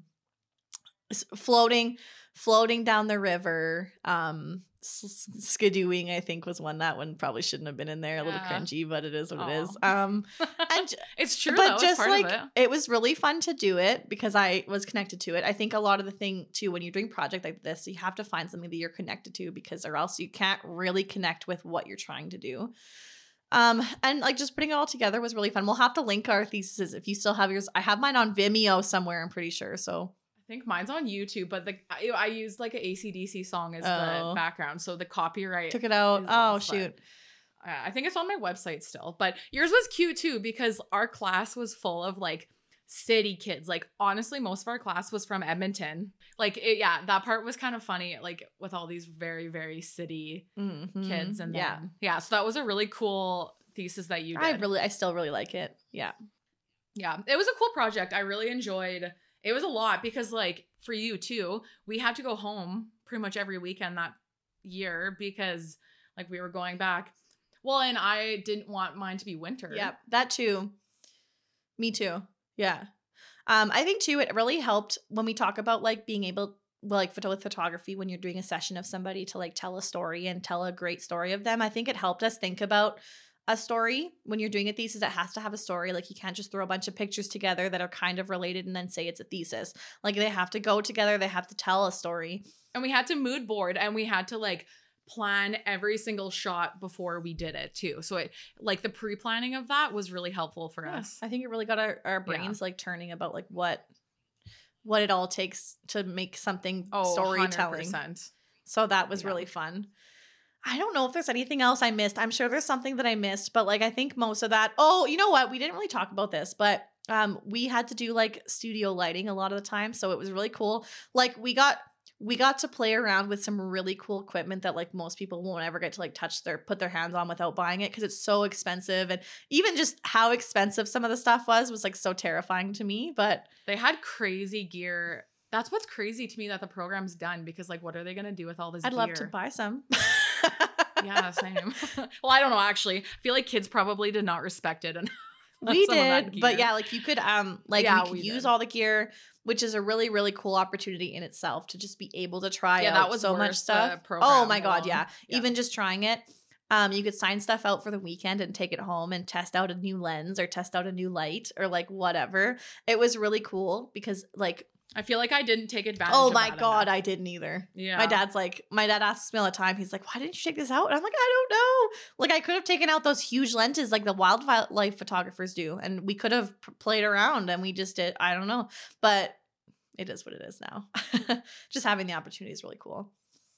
Speaker 1: s- floating floating down the river, um s- skidooing, I think was one. That one probably shouldn't have been in there, a little
Speaker 2: Yeah.
Speaker 1: cringy, but it is what it
Speaker 2: Aw.
Speaker 1: is. Um and j-
Speaker 2: it's true,
Speaker 1: but
Speaker 2: though. It's
Speaker 1: just
Speaker 2: part
Speaker 1: like
Speaker 2: of it.
Speaker 1: it was really fun to do it because I was connected to it. I think a lot of the thing too when you're doing project like this, you have to find something that you're connected to, because or else you can't really connect with what you're trying to do. Um and like just putting it all together was really fun. We'll have to link our theses if you still have yours. I have mine on Vimeo somewhere, I'm pretty sure. So
Speaker 2: I think mine's on YouTube, but the I, I used like an A C D C song as
Speaker 1: Oh.
Speaker 2: the background, so the copyright
Speaker 1: took it out.
Speaker 2: is
Speaker 1: Oh
Speaker 2: off, but-
Speaker 1: shoot.
Speaker 2: Uh, I think it's on my website still, but yours was cute too because our class was full of like city kids. Like honestly, most of our class was from Edmonton. Like it, yeah, that part was kind of funny. Like with all these very very city
Speaker 1: Mhm.
Speaker 2: kids, and then,
Speaker 1: yeah.
Speaker 2: yeah, so that was a really cool thesis that you did.
Speaker 1: I really I still really like it. Yeah.
Speaker 2: Yeah, it was a cool project. I really enjoyed. It was a lot because like for you too, we had to go home pretty much every weekend that year because like we were going back. Well, and I didn't want mine to be winter.
Speaker 1: Yeah, that too. Me too. Yeah. Um, I think too, it really helped when we talk about like being able, well, like photo with photography, when you're doing a session of somebody to like tell a story and tell a great story of them. I think it helped us think about a story when you're doing a thesis. It has to have a story. Like you can't just throw a bunch of pictures together that are kind of related and then say it's a thesis. Like they have to go together. They have to tell a story.
Speaker 2: And we had to mood board and we had to like plan every single shot before we did it too. So it like the pre-planning of that was really helpful for
Speaker 1: Yeah,
Speaker 2: us.
Speaker 1: I think it really got our, our brains like turning about like what what it all takes to make something
Speaker 2: Oh,
Speaker 1: storytelling.
Speaker 2: one hundred percent.
Speaker 1: So that was
Speaker 2: Yeah.
Speaker 1: really fun. I don't know if there's anything else I missed. I'm sure there's something that I missed, but like I think most of that. Oh, you know what? We didn't really talk about this, but um we had to do like studio lighting a lot of the time, so it was really cool. Like we got we got to play around with some really cool equipment that like most people won't ever get to like touch their put their hands on without buying it because it's so expensive, and even just how expensive some of the stuff was was like so terrifying to me. But
Speaker 2: They had crazy gear. That's what's crazy to me that the program's done because like what are they going to do with all this
Speaker 1: I'd
Speaker 2: gear?
Speaker 1: love to buy some.
Speaker 2: Yeah, same. Well, I don't know actually. I feel like kids probably did not respect it enough.
Speaker 1: We
Speaker 2: some of that
Speaker 1: did, but
Speaker 2: gear.
Speaker 1: yeah, like you could um like
Speaker 2: Yeah,
Speaker 1: we could
Speaker 2: we
Speaker 1: use
Speaker 2: did.
Speaker 1: all the gear, which is a really really cool opportunity in itself to just be able to try
Speaker 2: Yeah,
Speaker 1: out
Speaker 2: that was
Speaker 1: so much
Speaker 2: worth the
Speaker 1: stuff. Oh
Speaker 2: program
Speaker 1: my god,
Speaker 2: alone.
Speaker 1: yeah.
Speaker 2: Yeah.
Speaker 1: Even just trying it. Um you could sign stuff out for the weekend and take it home and test out a new lens or test out a new light or like whatever. It was really cool because like
Speaker 2: I feel like I didn't take advantage
Speaker 1: oh
Speaker 2: of
Speaker 1: my
Speaker 2: that
Speaker 1: god,
Speaker 2: enough.
Speaker 1: I didn't either.
Speaker 2: Yeah.
Speaker 1: My dad's like, my dad asks me all the time. He's like, why didn't you check this out? And I'm like, I don't know. Like, I could have taken out those huge lenses like the wildlife photographers do, and we could have p- played around, and we just did. I don't know, but it is what it is now. Just having the opportunity is really cool.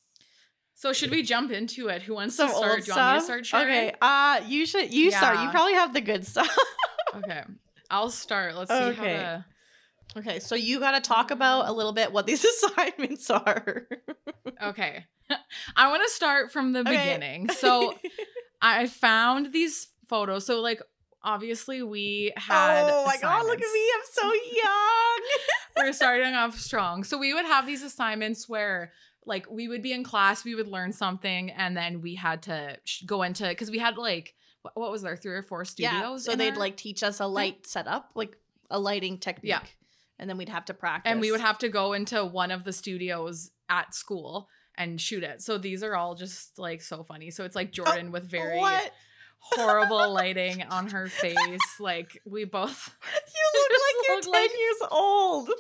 Speaker 2: So should we jump into it? Who wants
Speaker 1: Some
Speaker 2: to start?
Speaker 1: old
Speaker 2: Do you want me to
Speaker 1: stuff.
Speaker 2: start sharing?
Speaker 1: Okay, uh, you should. You start. You
Speaker 2: Yeah.
Speaker 1: probably have the good stuff.
Speaker 2: Okay. I'll start. Let's see
Speaker 1: Okay.
Speaker 2: how to
Speaker 1: Okay, so you got to talk about a little bit what these assignments are.
Speaker 2: Okay. I want to start from the
Speaker 1: Okay.
Speaker 2: beginning. So I found these photos. So like obviously we had
Speaker 1: Oh my god, look at
Speaker 2: assignments.
Speaker 1: me. I'm so young.
Speaker 2: We're starting off strong. So we would have these assignments where like we would be in class, we would learn something, and then we had to sh- go into, because we had like, what, what was there, three or four studios?
Speaker 1: Yeah, so
Speaker 2: in
Speaker 1: they'd
Speaker 2: our-
Speaker 1: like teach us a light setup, like a lighting technique.
Speaker 2: Yeah.
Speaker 1: And then we'd have to practice.
Speaker 2: and we would have to go into one of the studios at school and shoot it. So these are all just like so funny. So it's like Jordan with very
Speaker 1: What?
Speaker 2: horrible lighting on her face. Like we both
Speaker 1: You look like you're
Speaker 2: look
Speaker 1: ten
Speaker 2: like-
Speaker 1: years old.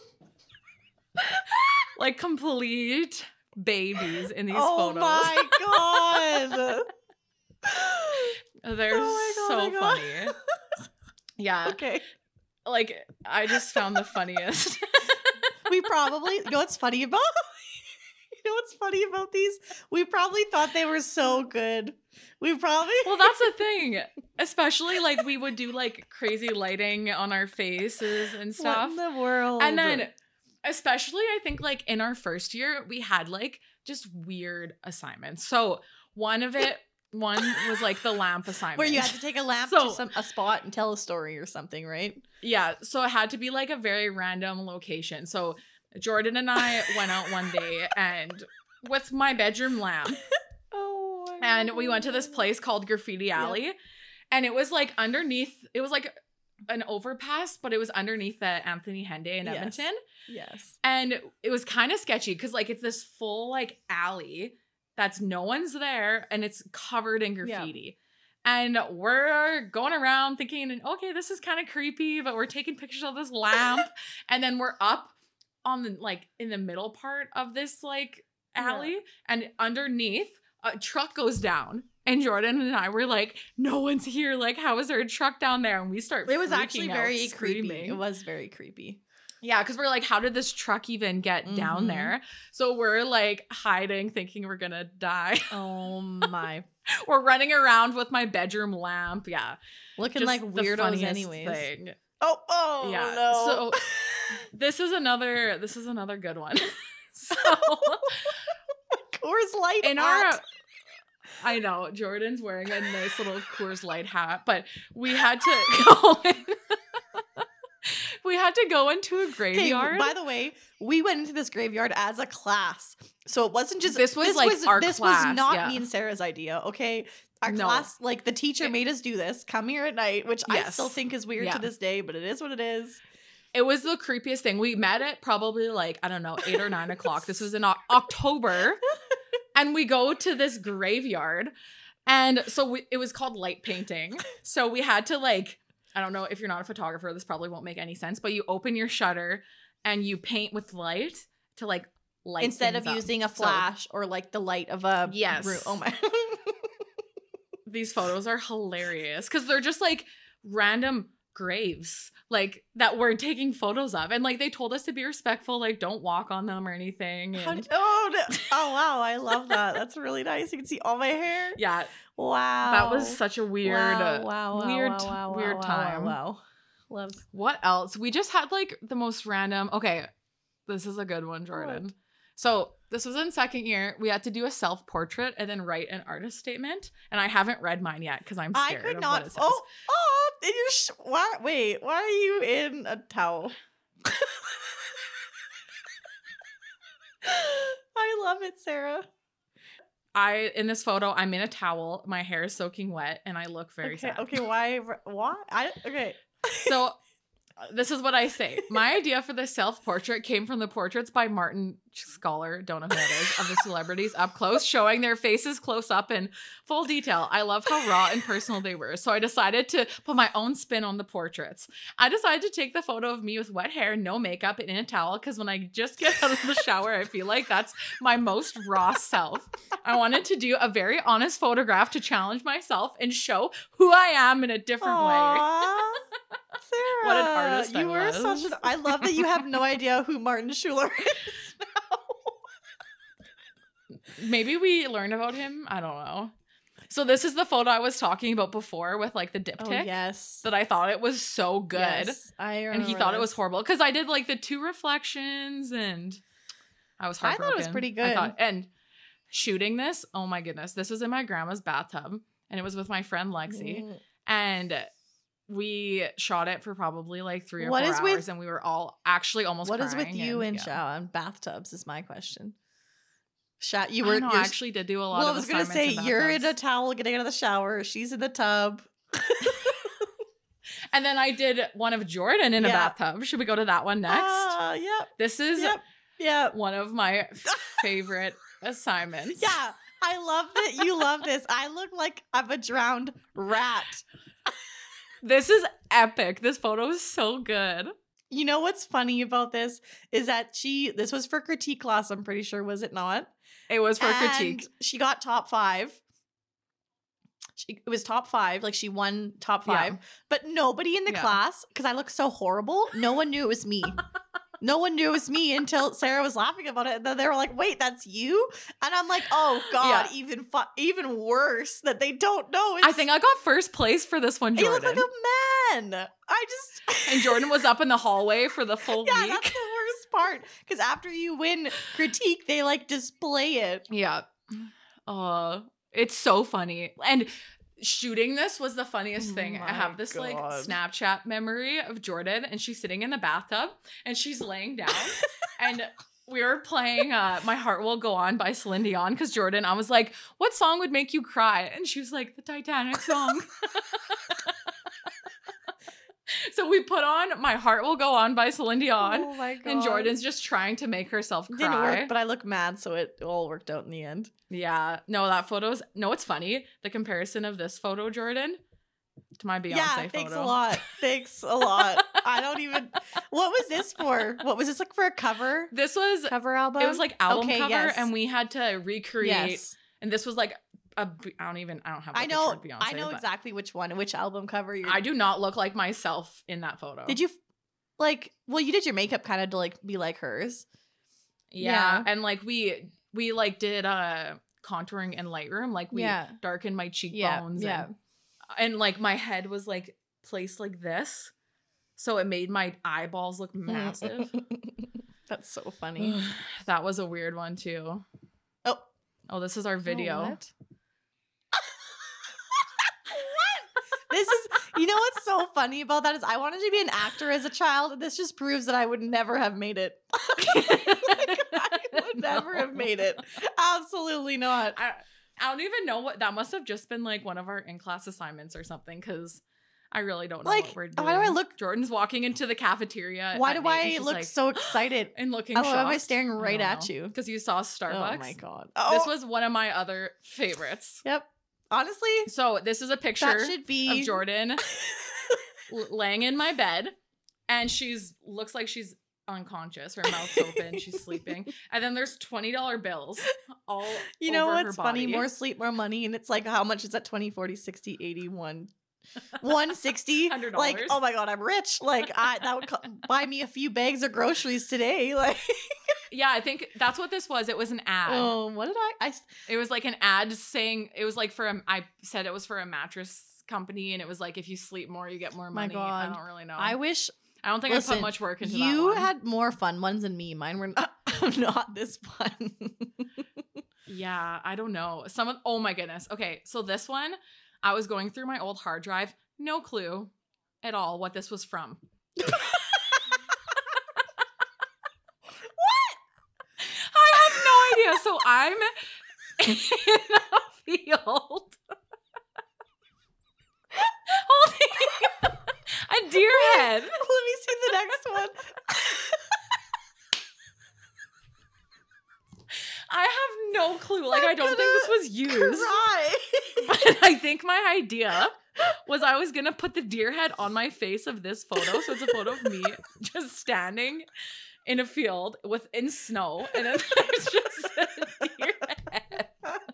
Speaker 2: like complete babies in these
Speaker 1: oh
Speaker 2: photos.
Speaker 1: my god.
Speaker 2: They're
Speaker 1: Oh my God,
Speaker 2: so
Speaker 1: oh my God.
Speaker 2: funny. Yeah.
Speaker 1: Okay.
Speaker 2: Like I just found the funniest.
Speaker 1: We probably, you know what's funny about You know what's funny about these? We probably thought they were so good. We probably
Speaker 2: Well, that's the thing. Especially like we would do like crazy lighting on our faces and
Speaker 1: What
Speaker 2: stuff.
Speaker 1: in the world?
Speaker 2: And then especially I think like in our first year, we had like just weird assignments. So one of it, one was like the lamp assignment.
Speaker 1: where you had to take a lamp
Speaker 2: So-
Speaker 1: to some a spot and tell a story or something, right?
Speaker 2: Yeah, so it had to be like a very random location. So Jordan and I went out one day and with my bedroom lamp,
Speaker 1: Oh. my
Speaker 2: and we went to this
Speaker 1: God.
Speaker 2: place called Graffiti Alley, and it was like underneath, it was like an overpass, but it was underneath the Anthony Henday in
Speaker 1: Yes.
Speaker 2: Edmonton.
Speaker 1: Yes.
Speaker 2: And it was kind of sketchy because like it's this full like alley that's no one's there and it's covered in graffiti. And we're going around thinking, okay, this is kind of creepy, but we're taking pictures of this lamp. And then we're up on the like in the middle part of this like alley, and underneath a truck goes down. And Jordan and I were like, no one's here. Like, how is there a truck down there? And we start
Speaker 1: It was
Speaker 2: freaking
Speaker 1: actually
Speaker 2: out,
Speaker 1: very creepy.
Speaker 2: screaming.
Speaker 1: It was very creepy.
Speaker 2: Yeah, because we're like, how did this truck even get down
Speaker 1: Mhm.
Speaker 2: there? So we're like hiding, thinking we're gonna die.
Speaker 1: Oh my.
Speaker 2: We're running around with my bedroom lamp. Yeah.
Speaker 1: Looking
Speaker 2: Just
Speaker 1: like
Speaker 2: the
Speaker 1: weirdos
Speaker 2: funniest
Speaker 1: anyways.
Speaker 2: thing.
Speaker 1: Oh, oh
Speaker 2: Yeah.
Speaker 1: no.
Speaker 2: So this is another this is another good one. So
Speaker 1: Coors Light
Speaker 2: in
Speaker 1: hat.
Speaker 2: our I know, Jordan's wearing a nice little Coors Light hat, but we had to go in. We had to go into a
Speaker 1: Okay,
Speaker 2: graveyard.
Speaker 1: by the way, we went into this graveyard as a class. So it wasn't just
Speaker 2: This was, like, our
Speaker 1: this
Speaker 2: class,
Speaker 1: was not
Speaker 2: yeah.
Speaker 1: me and Sarah's idea, okay? Our
Speaker 2: No.
Speaker 1: class, like the teacher
Speaker 2: It-
Speaker 1: made us do this. Come here at night, which I
Speaker 2: Yes.
Speaker 1: still think is weird
Speaker 2: Yeah.
Speaker 1: to this day, but it is what it is.
Speaker 2: It was the creepiest thing. We met at probably like, I don't know, eight or nine o'clock. This was in o- October. And we go to this graveyard. And so we, it was called light painting. So we had to like, I don't know, if you're not a photographer, this probably won't make any sense, but you open your shutter and you paint with light to like light
Speaker 1: Instead of
Speaker 2: things up.
Speaker 1: using a
Speaker 2: So
Speaker 1: flash or like the light of a
Speaker 2: Yes.
Speaker 1: room. Oh my.
Speaker 2: these photos are hilarious because they're just like random graves like that we're taking photos of, and like they told us to be respectful, like don't walk on them or anything.
Speaker 1: How
Speaker 2: And
Speaker 1: d- oh, no. Oh wow, I love that. That's really nice. You can see all my hair.
Speaker 2: yeah,
Speaker 1: Wow.
Speaker 2: that was such a weird
Speaker 1: wow,
Speaker 2: uh,
Speaker 1: wow, wow,
Speaker 2: weird
Speaker 1: wow, wow,
Speaker 2: weird
Speaker 1: wow,
Speaker 2: time.
Speaker 1: Wow, wow. Love.
Speaker 2: What else? We just had like the most random. Okay, this is a good one, Jordan.
Speaker 1: What?
Speaker 2: So this was in second year. We had to do a self portrait and then write an artist statement, and I haven't read mine yet because I'm
Speaker 1: I
Speaker 2: scared
Speaker 1: could
Speaker 2: of
Speaker 1: not.
Speaker 2: what it says.
Speaker 1: Oh, oh, in your sh- why? Wait, why are you in a towel? I love it, Sarah.
Speaker 2: I in this photo, I'm in a towel. My hair is soaking wet, and I look very
Speaker 1: okay,
Speaker 2: sad.
Speaker 1: okay, why? Why? I okay.
Speaker 2: So uh, this is what I say. My idea for the self-portrait came from the portraits by Martin Scholar, don't know who that is, of the celebrities up close, showing their faces close up in full detail. I love how raw and personal they were. So I decided to put my own spin on the portraits. I decided to take the photo of me with wet hair, no makeup, and in a towel, because when I just get out of the shower, I feel like that's my most raw self. I wanted to do a very honest photograph to challenge myself and show who I am in a different way.
Speaker 1: Aw, Sarah,
Speaker 2: What an artist
Speaker 1: you
Speaker 2: I
Speaker 1: were
Speaker 2: was.
Speaker 1: such an. I love that you have no idea who Martin Schuler is now.
Speaker 2: Maybe we learned about him. I don't know. So this is the photo I was talking about before with like the diptych.
Speaker 1: Oh yes,
Speaker 2: That I thought it was so good.
Speaker 1: Yes, I
Speaker 2: And he
Speaker 1: remember
Speaker 2: thought it was
Speaker 1: this.
Speaker 2: horrible because I did like the two reflections and I was
Speaker 1: I
Speaker 2: heartbroken.
Speaker 1: thought it was pretty
Speaker 2: I
Speaker 1: good.
Speaker 2: thought- and shooting this, oh my goodness, this was in my grandma's bathtub and it was with my friend Lexi.
Speaker 1: Mm.
Speaker 2: And we shot it for probably like three or
Speaker 1: What
Speaker 2: four
Speaker 1: is
Speaker 2: hours,
Speaker 1: with-
Speaker 2: and we were all actually almost.
Speaker 1: What is with
Speaker 2: crying
Speaker 1: you
Speaker 2: and,
Speaker 1: in
Speaker 2: yeah.
Speaker 1: shower and bathtubs is my question. Shat, you
Speaker 2: I
Speaker 1: were.
Speaker 2: don't know,
Speaker 1: you're-
Speaker 2: I actually did do a lot
Speaker 1: well, I
Speaker 2: of
Speaker 1: was gonna
Speaker 2: assignments
Speaker 1: say
Speaker 2: in
Speaker 1: you're in a
Speaker 2: bathtubs.
Speaker 1: towel getting out of the shower. She's in the tub.
Speaker 2: And then I did one of Jordan in a
Speaker 1: Yeah.
Speaker 2: bathtub. Should we go to that one next?
Speaker 1: Ah, yep,
Speaker 2: This is
Speaker 1: yep, yep.
Speaker 2: one of my favorite assignments.
Speaker 1: Yeah, I love that you love this. I look like I'm a drowned rat.
Speaker 2: This is epic. This photo is so good.
Speaker 1: You know what's funny about this is that she. This was for critique class. I'm pretty sure, was it not?
Speaker 2: It was for
Speaker 1: And
Speaker 2: critique.
Speaker 1: she got top five. She, it was top five, like she won top five,
Speaker 2: Yeah.
Speaker 1: but nobody in the
Speaker 2: Yeah.
Speaker 1: class, because I look so horrible, no one knew it was me. No one knew it was me until Sarah was laughing about it. And then they were like, wait, that's you? And I'm like, oh God,
Speaker 2: Yeah.
Speaker 1: even fu- even worse that they don't know. It's,
Speaker 2: I think I got first place for this one,
Speaker 1: you look
Speaker 2: Jordan.
Speaker 1: like a man. I just.
Speaker 2: And Jordan was up in the hallway for the full
Speaker 1: Yeah,
Speaker 2: week.
Speaker 1: that's the worst part. Because after you win critique, they like display it.
Speaker 2: Yeah. Uh, it's so funny. And shooting this was the funniest
Speaker 1: Oh
Speaker 2: thing. I
Speaker 1: my
Speaker 2: have this like
Speaker 1: God.
Speaker 2: Snapchat memory of Jordan, and she's sitting in the bathtub and she's laying down. And we were playing uh, My Heart Will Go On by Celine Dion because Jordan, I was like, what song would make you cry? And she was like, the Titanic song. So we put on My Heart Will Go On by Celine Dion.
Speaker 1: Oh my God.
Speaker 2: And Jordan's just trying to make herself cry.
Speaker 1: Didn't work, but I look mad, so it all worked out in the end.
Speaker 2: Yeah. No, that photo's no, it's funny. The comparison of this photo, Jordan, to my Beyonce
Speaker 1: yeah,
Speaker 2: photo.
Speaker 1: thanks a lot. Thanks a lot. I don't even. What was this for? What was this like for a cover?
Speaker 2: This was
Speaker 1: Cover album?
Speaker 2: it was like album
Speaker 1: Okay,
Speaker 2: cover,
Speaker 1: yes.
Speaker 2: and we had to recreate.
Speaker 1: Yes.
Speaker 2: And this was like a I don't even I don't have. Like
Speaker 1: I know.
Speaker 2: A picture of Beyonce,
Speaker 1: I know
Speaker 2: but
Speaker 1: exactly which one, which album cover you're.
Speaker 2: I do not look like myself in that photo.
Speaker 1: Did you, like? Well, you did your makeup kind of to like be like hers.
Speaker 2: Yeah.
Speaker 1: Yeah.
Speaker 2: And like we we like did uh contouring in Lightroom. Like we
Speaker 1: Yeah.
Speaker 2: darkened my cheekbones.
Speaker 1: Yeah.
Speaker 2: And, and like my head was like placed like this. So it made my eyeballs look massive.
Speaker 1: That's so funny.
Speaker 2: That was a weird one too.
Speaker 1: Oh.
Speaker 2: Oh, this is our video.
Speaker 1: Oh, what? This is, you know what's so funny about that is I wanted to be an actor as a child, and this just proves that I would never have made it. Like, I would never have made it. Absolutely not.
Speaker 2: I, I don't even know what that must have just been like one of our in-class assignments or something, because I really don't know
Speaker 1: Like,
Speaker 2: what we're doing.
Speaker 1: why do I look-
Speaker 2: Jordan's walking into the cafeteria.
Speaker 1: Why
Speaker 2: at
Speaker 1: do
Speaker 2: night, and
Speaker 1: I
Speaker 2: she's
Speaker 1: look
Speaker 2: like-
Speaker 1: so excited?
Speaker 2: and looking
Speaker 1: I
Speaker 2: shocked?
Speaker 1: love am I staring right at you?
Speaker 2: Because you saw Starbucks.
Speaker 1: Oh my God.
Speaker 2: This
Speaker 1: Oh,
Speaker 2: was one of my other favorites.
Speaker 1: yep. Honestly,
Speaker 2: So this is a picture
Speaker 1: that should be
Speaker 2: of Jordan l- laying in my bed, and she's looks like she's unconscious. Her mouth's open. She's sleeping. And then there's twenty dollar bills all
Speaker 1: You know
Speaker 2: over
Speaker 1: what's
Speaker 2: her
Speaker 1: funny?
Speaker 2: body.
Speaker 1: More sleep, more money. And it's like, how much is that? twenty, forty, sixty, eighty, one one sixty?
Speaker 2: one hundred
Speaker 1: Like,
Speaker 2: dollars.
Speaker 1: oh my God, I'm rich. Like, I that would co- buy me a few bags of groceries today. Like,
Speaker 2: Yeah, I think that's what this was. It was an ad.
Speaker 1: oh, what did I? I
Speaker 2: It was like an ad saying it was like for a, I said it was for a mattress company, and it was like if you sleep more, you get more
Speaker 1: My
Speaker 2: money.
Speaker 1: God.
Speaker 2: I don't really know.
Speaker 1: I wish
Speaker 2: I don't think I
Speaker 1: listen,
Speaker 2: put much work into that
Speaker 1: you
Speaker 2: one.
Speaker 1: had more fun ones than me. Mine were not, not this fun.
Speaker 2: Yeah, I don't know. Some of, oh my goodness. Okay, so this one, I was going through my old hard drive. No clue at all what this was from. I have no idea. So I'm in a field holding a deer head.
Speaker 1: Let me see the next one.
Speaker 2: I have no clue. Like,
Speaker 1: I'm
Speaker 2: I don't think this
Speaker 1: gonna
Speaker 2: was used.
Speaker 1: Cry.
Speaker 2: But I think my idea was I was gonna put the deer head on my face of this photo. So it's a photo of me just standing in a field with in snow, and then there's just a deer head.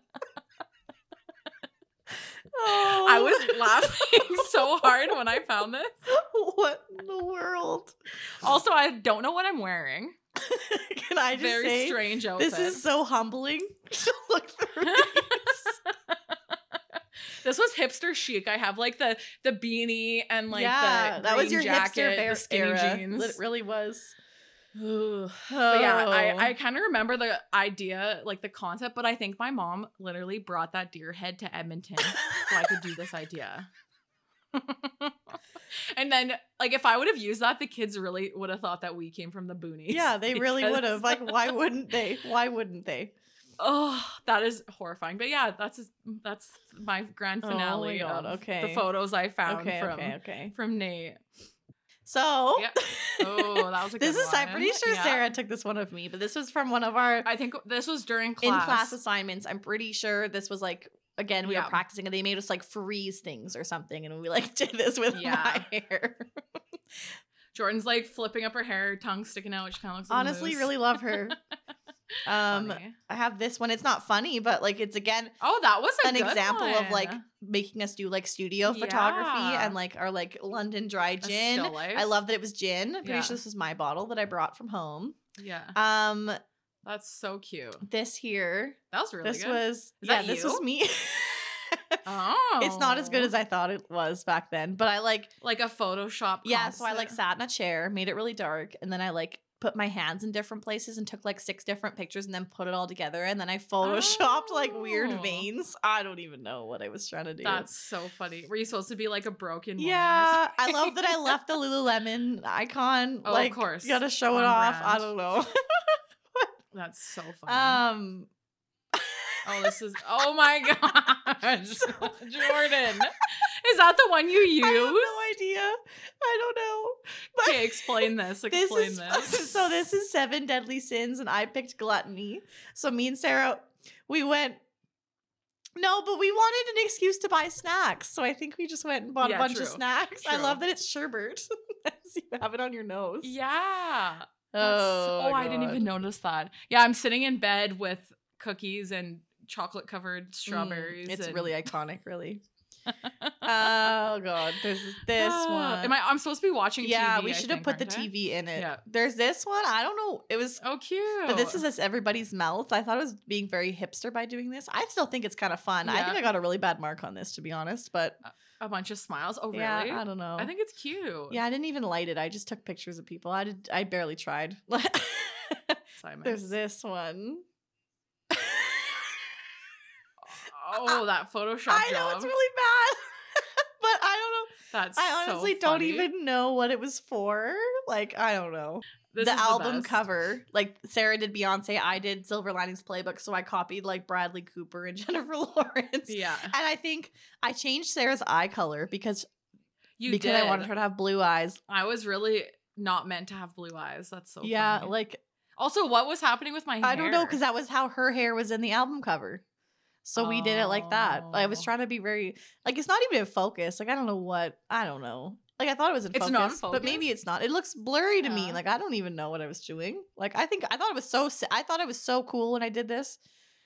Speaker 1: Oh.
Speaker 2: I was laughing so hard when I found this.
Speaker 1: What in the world?
Speaker 2: Also, I don't know what I'm wearing.
Speaker 1: Can I just
Speaker 2: Very
Speaker 1: say,
Speaker 2: strange outfit.
Speaker 1: this is so humbling to look through these.
Speaker 2: This was hipster chic. I have like the the beanie and like
Speaker 1: yeah,
Speaker 2: the
Speaker 1: that was
Speaker 2: green
Speaker 1: your
Speaker 2: jacket,
Speaker 1: hipster bear
Speaker 2: the skinny
Speaker 1: era.
Speaker 2: jeans.
Speaker 1: It really was.
Speaker 2: Ugh. But yeah,
Speaker 1: Oh.
Speaker 2: I, I kind of remember the idea, like the concept, but I think my mom literally brought that deer head to Edmonton so I could do this idea. And then, like, if I would have used that, the kids really would have thought that we came from the boonies.
Speaker 1: Yeah, they really
Speaker 2: because-
Speaker 1: would have. Like, why wouldn't they? Why wouldn't they?
Speaker 2: Oh, that is horrifying. But yeah, that's that's my grand
Speaker 1: Oh my
Speaker 2: finale
Speaker 1: God,
Speaker 2: of
Speaker 1: okay.
Speaker 2: the photos I found
Speaker 1: Okay,
Speaker 2: from
Speaker 1: okay, okay.
Speaker 2: from Nate.
Speaker 1: So,
Speaker 2: Yeah. Oh, that was a good
Speaker 1: this is, I'm
Speaker 2: one.
Speaker 1: pretty sure
Speaker 2: Yeah.
Speaker 1: Sarah took this one of me, but this was from one of our
Speaker 2: I think this was during class.
Speaker 1: in class assignments. I'm pretty sure this was like, again, we
Speaker 2: Yeah.
Speaker 1: were practicing and they made us like freeze things or something. And we like did this with
Speaker 2: Yeah.
Speaker 1: my hair.
Speaker 2: Jordan's like flipping up her hair, tongue sticking out, which kind of looks like a
Speaker 1: Honestly,
Speaker 2: moose.
Speaker 1: really love her. Um,
Speaker 2: Funny.
Speaker 1: I have this one. It's not funny, but like it's again
Speaker 2: Oh, that was a
Speaker 1: an
Speaker 2: good
Speaker 1: example of
Speaker 2: one.
Speaker 1: like making us do like studio photography
Speaker 2: Yeah.
Speaker 1: and like our like London dry
Speaker 2: A
Speaker 1: gin.
Speaker 2: still life.
Speaker 1: I love that it was gin. I'm pretty
Speaker 2: Yeah.
Speaker 1: sure this was my bottle that I brought from home.
Speaker 2: Yeah,
Speaker 1: Um,
Speaker 2: that's so cute.
Speaker 1: this here,
Speaker 2: That was really
Speaker 1: this
Speaker 2: good.
Speaker 1: was
Speaker 2: Is
Speaker 1: yeah,
Speaker 2: that
Speaker 1: this
Speaker 2: you?
Speaker 1: was me.
Speaker 2: Oh,
Speaker 1: It's not as good as I thought it was back then, but I like
Speaker 2: like a Photoshop.
Speaker 1: yeah. So I like
Speaker 2: composite.
Speaker 1: sat in a chair, made it really dark, and then I like put my hands in different places and took like six different pictures and then put it all together, and then I photoshopped like weird
Speaker 2: Oh.
Speaker 1: veins. I don't even know what I was trying to do.
Speaker 2: That's so funny. Were you supposed to be like a broken? woman or
Speaker 1: yeah, I
Speaker 2: something?
Speaker 1: love that I left the Lululemon icon.
Speaker 2: Oh, of
Speaker 1: like,
Speaker 2: course.
Speaker 1: gotta show it
Speaker 2: On
Speaker 1: off. I
Speaker 2: brand.
Speaker 1: don't know.
Speaker 2: That's so funny.
Speaker 1: um,
Speaker 2: oh, this is. Oh my gosh,
Speaker 1: So-
Speaker 2: Jordan, is that the one you used?
Speaker 1: I have no idea. I don't know. But
Speaker 2: Okay, explain this.
Speaker 1: this
Speaker 2: Explain
Speaker 1: is
Speaker 2: this.
Speaker 1: so. This is Seven Deadly Sins, and I picked gluttony. So me and Sarah, we went. No, but we wanted an excuse to buy snacks, so I think we just went and bought
Speaker 2: Yeah,
Speaker 1: a bunch
Speaker 2: true.
Speaker 1: of snacks. I
Speaker 2: True.
Speaker 1: love that it's sherbet. So you have it on your nose.
Speaker 2: Yeah. That's-
Speaker 1: Oh,
Speaker 2: oh, I didn't
Speaker 1: God.
Speaker 2: even notice that. Yeah, I'm sitting in bed with cookies and chocolate covered strawberries.
Speaker 1: Mm, it's
Speaker 2: and-
Speaker 1: really iconic, really. Oh god, there's this
Speaker 2: Ah,
Speaker 1: one.
Speaker 2: Am I? I'm supposed to be watching.
Speaker 1: yeah,
Speaker 2: T V,
Speaker 1: we
Speaker 2: I
Speaker 1: should have
Speaker 2: think,
Speaker 1: put the
Speaker 2: aren't I?
Speaker 1: T V in it.
Speaker 2: Yeah.
Speaker 1: There's this one. I don't know. It was,
Speaker 2: Oh, cute.
Speaker 1: but this is this everybody's mouth. I thought it was being very hipster by doing this. I still think it's kind of fun. I
Speaker 2: Yeah.
Speaker 1: think I got a really bad mark on this, to be honest. But
Speaker 2: a bunch of smiles. Oh, really?
Speaker 1: yeah, I don't know.
Speaker 2: I think it's cute.
Speaker 1: yeah, I didn't even light it. I just took pictures of people. I did. I barely tried.
Speaker 2: Simon.
Speaker 1: There's this one.
Speaker 2: Oh, that Photoshop
Speaker 1: I know
Speaker 2: job.
Speaker 1: it's really bad, but I don't know.
Speaker 2: That's
Speaker 1: I
Speaker 2: so
Speaker 1: honestly don't
Speaker 2: funny.
Speaker 1: even know what it was for. Like, I don't know.
Speaker 2: This
Speaker 1: the
Speaker 2: is
Speaker 1: album
Speaker 2: best.
Speaker 1: cover, like Sarah did Beyonce, I did Silver Linings Playbook, so I copied like Bradley Cooper and Jennifer Lawrence.
Speaker 2: Yeah,
Speaker 1: And I think I changed Sarah's eye color because
Speaker 2: you
Speaker 1: because
Speaker 2: did.
Speaker 1: I wanted her to have blue eyes.
Speaker 2: I was really not meant to have blue eyes. That's so
Speaker 1: yeah,
Speaker 2: funny.
Speaker 1: like
Speaker 2: Also, what was happening with my hair?
Speaker 1: I don't know, because that was how her hair was in the album cover. So we did it like that. I was
Speaker 2: Oh.
Speaker 1: trying to be very like it's not even in focus. Like I don't know what I don't know. Like I thought it was in
Speaker 2: It's
Speaker 1: focus,
Speaker 2: not in
Speaker 1: but maybe
Speaker 2: focus?
Speaker 1: it's not. It looks blurry to me.
Speaker 2: Yeah.
Speaker 1: Like I don't even know what I was doing. Like I think I thought it was so si- I thought it was so cool when I did this.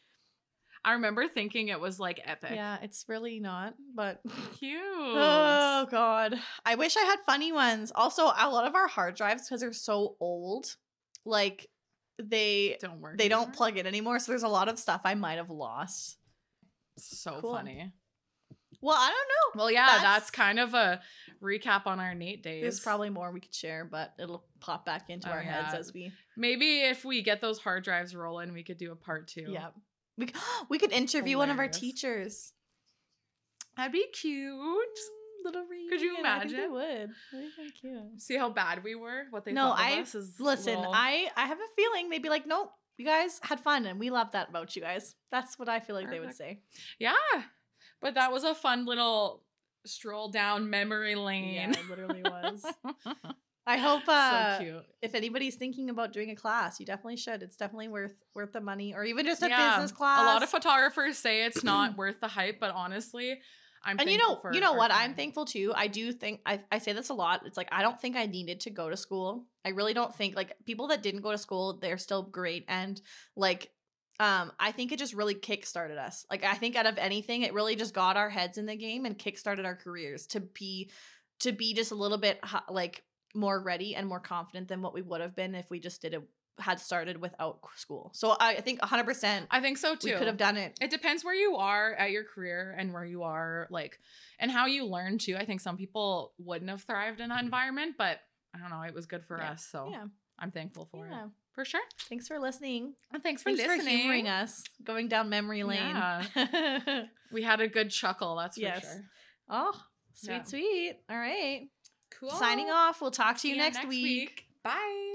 Speaker 2: I remember thinking it was like epic.
Speaker 1: Yeah, it's really not. But
Speaker 2: Cute.
Speaker 1: oh god, I wish I had funny ones. Also, a lot of our hard drives because they're so old, like they
Speaker 2: don't work.
Speaker 1: they don't
Speaker 2: anymore?
Speaker 1: plug in anymore. So there's a lot of stuff I might have lost.
Speaker 2: So
Speaker 1: Cool.
Speaker 2: funny.
Speaker 1: Well, I don't know.
Speaker 2: Well, yeah,
Speaker 1: That's-
Speaker 2: that's, kind of a recap on our Nate days.
Speaker 1: There's probably more we could share, but it'll pop back into
Speaker 2: Oh,
Speaker 1: our heads
Speaker 2: yeah.
Speaker 1: as we.
Speaker 2: Maybe if we get those hard drives rolling, we could do a part two.
Speaker 1: Yeah, we c- we could interview one of our
Speaker 2: Hilarious.
Speaker 1: teachers.
Speaker 2: That'd be cute.
Speaker 1: Little
Speaker 2: Could you
Speaker 1: reunion. I think they
Speaker 2: imagine?
Speaker 1: would. That'd be kinda cute.
Speaker 2: See how bad we were? What they
Speaker 1: No,
Speaker 2: thought of
Speaker 1: I-
Speaker 2: us is
Speaker 1: Listen,
Speaker 2: little-
Speaker 1: I I have a feeling they'd be like, nope, you guys had fun, and we love that about you guys. That's what I feel like they would say.
Speaker 2: Yeah. But that was a fun little stroll down memory
Speaker 1: Yeah,
Speaker 2: lane.
Speaker 1: it literally was. I hope uh,
Speaker 2: so cute.
Speaker 1: if anybody's thinking about doing a class, you definitely should. It's definitely worth worth the money, or even just a
Speaker 2: Yeah,
Speaker 1: business class.
Speaker 2: A lot of photographers say it's not worth the hype, but honestly, I'm
Speaker 1: and you
Speaker 2: thankful
Speaker 1: know,
Speaker 2: for
Speaker 1: you know
Speaker 2: our
Speaker 1: what? I'm
Speaker 2: time.
Speaker 1: thankful too. I do think I, I say this a lot. It's like I don't think I needed to go to school. I really don't think like people that didn't go to school, they're still great. And like, um, I think it just really kickstarted us. Like I think out of anything, it really just got our heads in the game and kickstarted our careers to be to be just a little bit hi- like more ready and more confident than what we would have been if we just did it had started without school. So I, I think one hundred percent
Speaker 2: I think so too.
Speaker 1: we could have done it.
Speaker 2: It depends where you are at your career and where you are, like, and how you learn too. I think some people wouldn't have thrived in that environment, but I don't know. It was good for
Speaker 1: Yeah.
Speaker 2: us, so
Speaker 1: Yeah.
Speaker 2: I'm thankful for
Speaker 1: Yeah.
Speaker 2: it for sure.
Speaker 1: Thanks for listening.
Speaker 2: And thanks for
Speaker 1: Thanks for
Speaker 2: listening.
Speaker 1: humoring us, going down memory lane.
Speaker 2: Yeah. We had a good chuckle, that's for
Speaker 1: Yes.
Speaker 2: sure.
Speaker 1: Oh, Sweet,
Speaker 2: Yeah.
Speaker 1: sweet. All right.
Speaker 2: Cool.
Speaker 1: Signing off. We'll talk to
Speaker 2: See
Speaker 1: you
Speaker 2: ya
Speaker 1: next, week.
Speaker 2: Bye.